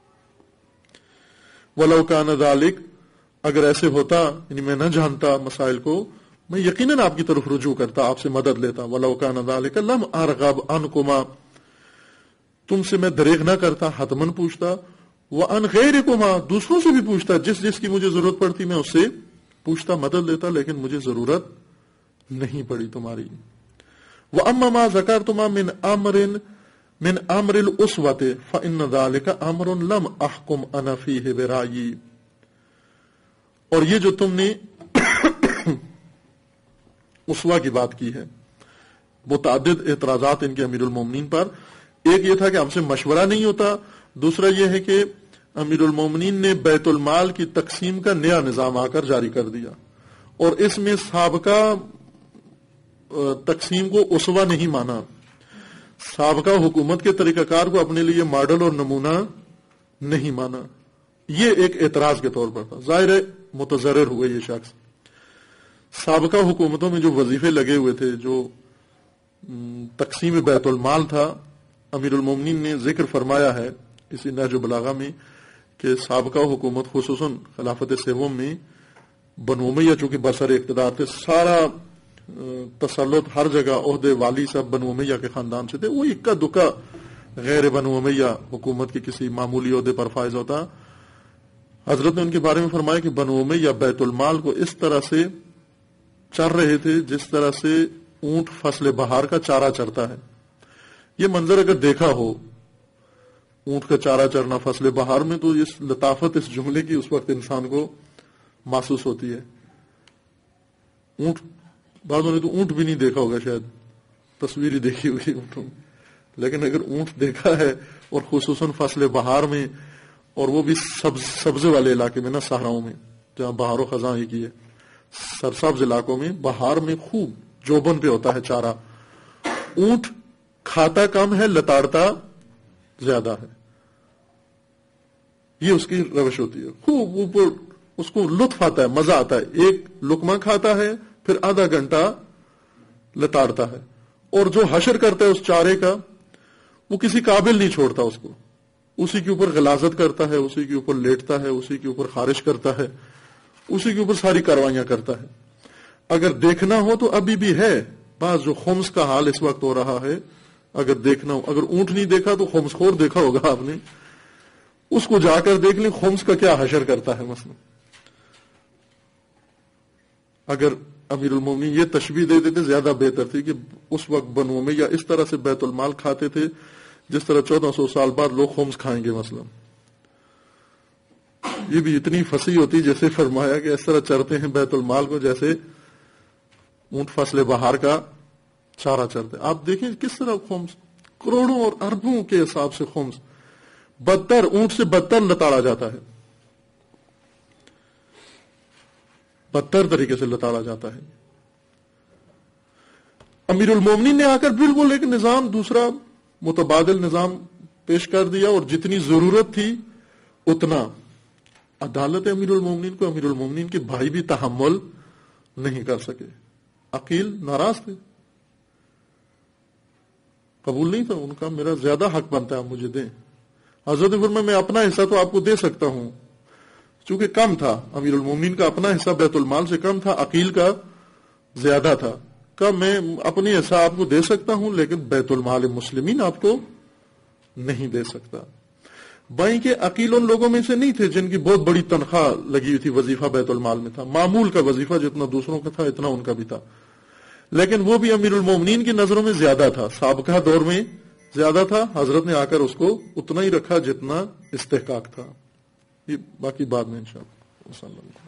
وَلَوْ كَانَ ذَلِكَ، اگر ایسے ہوتا، یعنی میں نہ جانتا مسائل کو، میں یقیناً آپ کی طرف رجوع کرتا، آپ سے مدد لیتا۔ وَلَوْ كَانَ ذَلِكَ لَمْ أَرْغَبْ عَنْكُمَا، تم سے میں دریغ نہ کرتا، حتماً پوچھتا، وَعَنْ غَيْرِكُمَا، دوسروں سے بھی پوچھتا، جس کی مجھے ضرورت پڑتی میں اس سے پوچھتا، مدد لیتا، لیکن مجھے ضرورت نہیں پڑی تمہاری۔ وَأَمَّا مَا ذَكَرْتُمَا من امر الاسوۃ فان ذلك امر لم احکم انا فیہ برأیی، اور یہ جو تم نے اسوہ کی بات کی ہے، متعدد اعتراضات ان کے امیر المومنین پر، ایک یہ تھا کہ ہم سے مشورہ نہیں ہوتا، دوسرا یہ ہے کہ امیر المومنین نے بیت المال کی تقسیم کا نیا نظام آ کر جاری کر دیا، اور اس میں سابقہ تقسیم کو اسوہ نہیں مانا، سابقہ حکومت کے طریقہ کار کو اپنے لیے ماڈل اور نمونہ نہیں مانا۔ یہ ایک اعتراض کے طور پر تھا، ظاہر ہے متضرر ہوئے یہ شخص۔ سابقہ حکومتوں میں جو وظیفے لگے ہوئے تھے، جو تقسیم بیت المال تھا، امیر المومنین نے ذکر فرمایا ہے اسی نہج البلاغہ میں کہ سابقہ حکومت خصوصاً خلافت سوم میں بنو امیہ چونکہ برسر اقتدار تھے، سارا تسلط ہر جگہ، عہدے والی سب بنو امیہ کے خاندان سے تھے، وہ اکا دکا غیر بنو امیہ حکومت کے کسی معمولی عہدے پر فائز ہوتا۔ حضرت نے ان کے بارے میں فرمایا کہ بنو امیہ بیت المال کو اس طرح سے چر رہے تھے جس طرح سے اونٹ فصل بہار کا چارہ چرتا ہے۔ یہ منظر اگر دیکھا ہو، اونٹ کا چارہ چرنا فصل بہار میں، تو اس لطافت اس جملے کی اس وقت انسان کو محسوس ہوتی ہے اونٹ، بعضوں نے تو اونٹ بھی نہیں دیکھا ہوگا، شاید تصویر ہی دیکھی ہوئی اونٹوں میں، لیکن اگر اونٹ دیکھا ہے اور خصوصاً فصل بہار میں، اور وہ بھی سبزے والے علاقے میں نا، صحراؤں میں جہاں بہار و خزاں ہی کی ہے، سرسبز علاقوں میں بہار میں خوب جوبن پہ ہوتا ہے چارہ، اونٹ کھاتا کم ہے لتاڑتا زیادہ ہے، یہ اس کی روش ہوتی ہے، خوب اوپر اس کو لطف آتا ہے، مزہ آتا ہے، ایک لقمہ کھاتا ہے پھر آدھا گھنٹہ لتاڑتا ہے، اور جو حشر کرتا ہے اس چارے کا وہ کسی قابل نہیں چھوڑتا اس کو، اسی کے اوپر غلاظت کرتا ہے، اسی کے اوپر لیٹتا ہے، اسی کے اوپر خارش کرتا ہے، اسی کے اوپر ساری کاروائیاں کرتا ہے۔ اگر دیکھنا ہو تو ابھی بھی ہے بعض جو خمس کا حال اس وقت ہو رہا ہے، اگر دیکھنا ہو، اگر اونٹ نہیں دیکھا تو خمس خور دیکھا ہوگا آپ نے، اس کو جا کر دیکھ لیں خمس کا کیا حشر کرتا ہے مثلا۔ اگر امیر المومنین یہ تشبیہ دے دیتے زیادہ بہتر تھی کہ اس وقت بنو میں یا اس طرح سے بیت المال کھاتے تھے جس طرح 1400 سال بعد لوگ خمس کھائیں گے مثلا، یہ بھی اتنی فصیح ہوتی جیسے فرمایا کہ اس طرح چرتے ہیں بیت المال کو جیسے اونٹ فصل بہار کا چارہ چرتے۔ آپ دیکھیں کس طرح خمس کروڑوں اور اربوں کے حساب سے خمس بدتر، اونٹ سے بدتر لتاڑا جاتا ہے، بدتر طریقے سے لتاڑا جاتا ہے۔ امیر المومنین نے آ کر بالکل ایک نظام، دوسرا متبادل نظام پیش کر دیا، اور جتنی ضرورت تھی اتنا۔ عدالت امیر المومنین کو امیر المومنین کے بھائی بھی تحمل نہیں کر سکے، عقیل ناراض تھے، قبول نہیں تھا ان کا، میرا زیادہ حق بنتا ہے آپ مجھے دیں۔ حضرت فرمایا میں اپنا حصہ تو آپ کو دے سکتا ہوں، چونکہ کم تھا، امیر المومنین کا اپنا حصہ بیت المال سے کم تھا، عقیل کا زیادہ تھا، کہ میں اپنی حصہ آپ کو دے سکتا ہوں لیکن بیت المال مسلمین آپ کو نہیں دے سکتا۔ بائیں کے عقیل ان لوگوں میں سے نہیں تھے جن کی بہت بڑی تنخواہ لگی ہوئی تھی، وظیفہ بیت المال میں تھا، معمول کا وظیفہ جتنا دوسروں کا تھا اتنا ان کا بھی تھا، لیکن وہ بھی امیر المومنین کی نظروں میں زیادہ تھا، سابقہ دور میں زیادہ تھا، حضرت نے آ کر اس کو اتنا ہی رکھا جتنا استحقاق تھا۔ یہ باقی بعد میں انشاءاللہ۔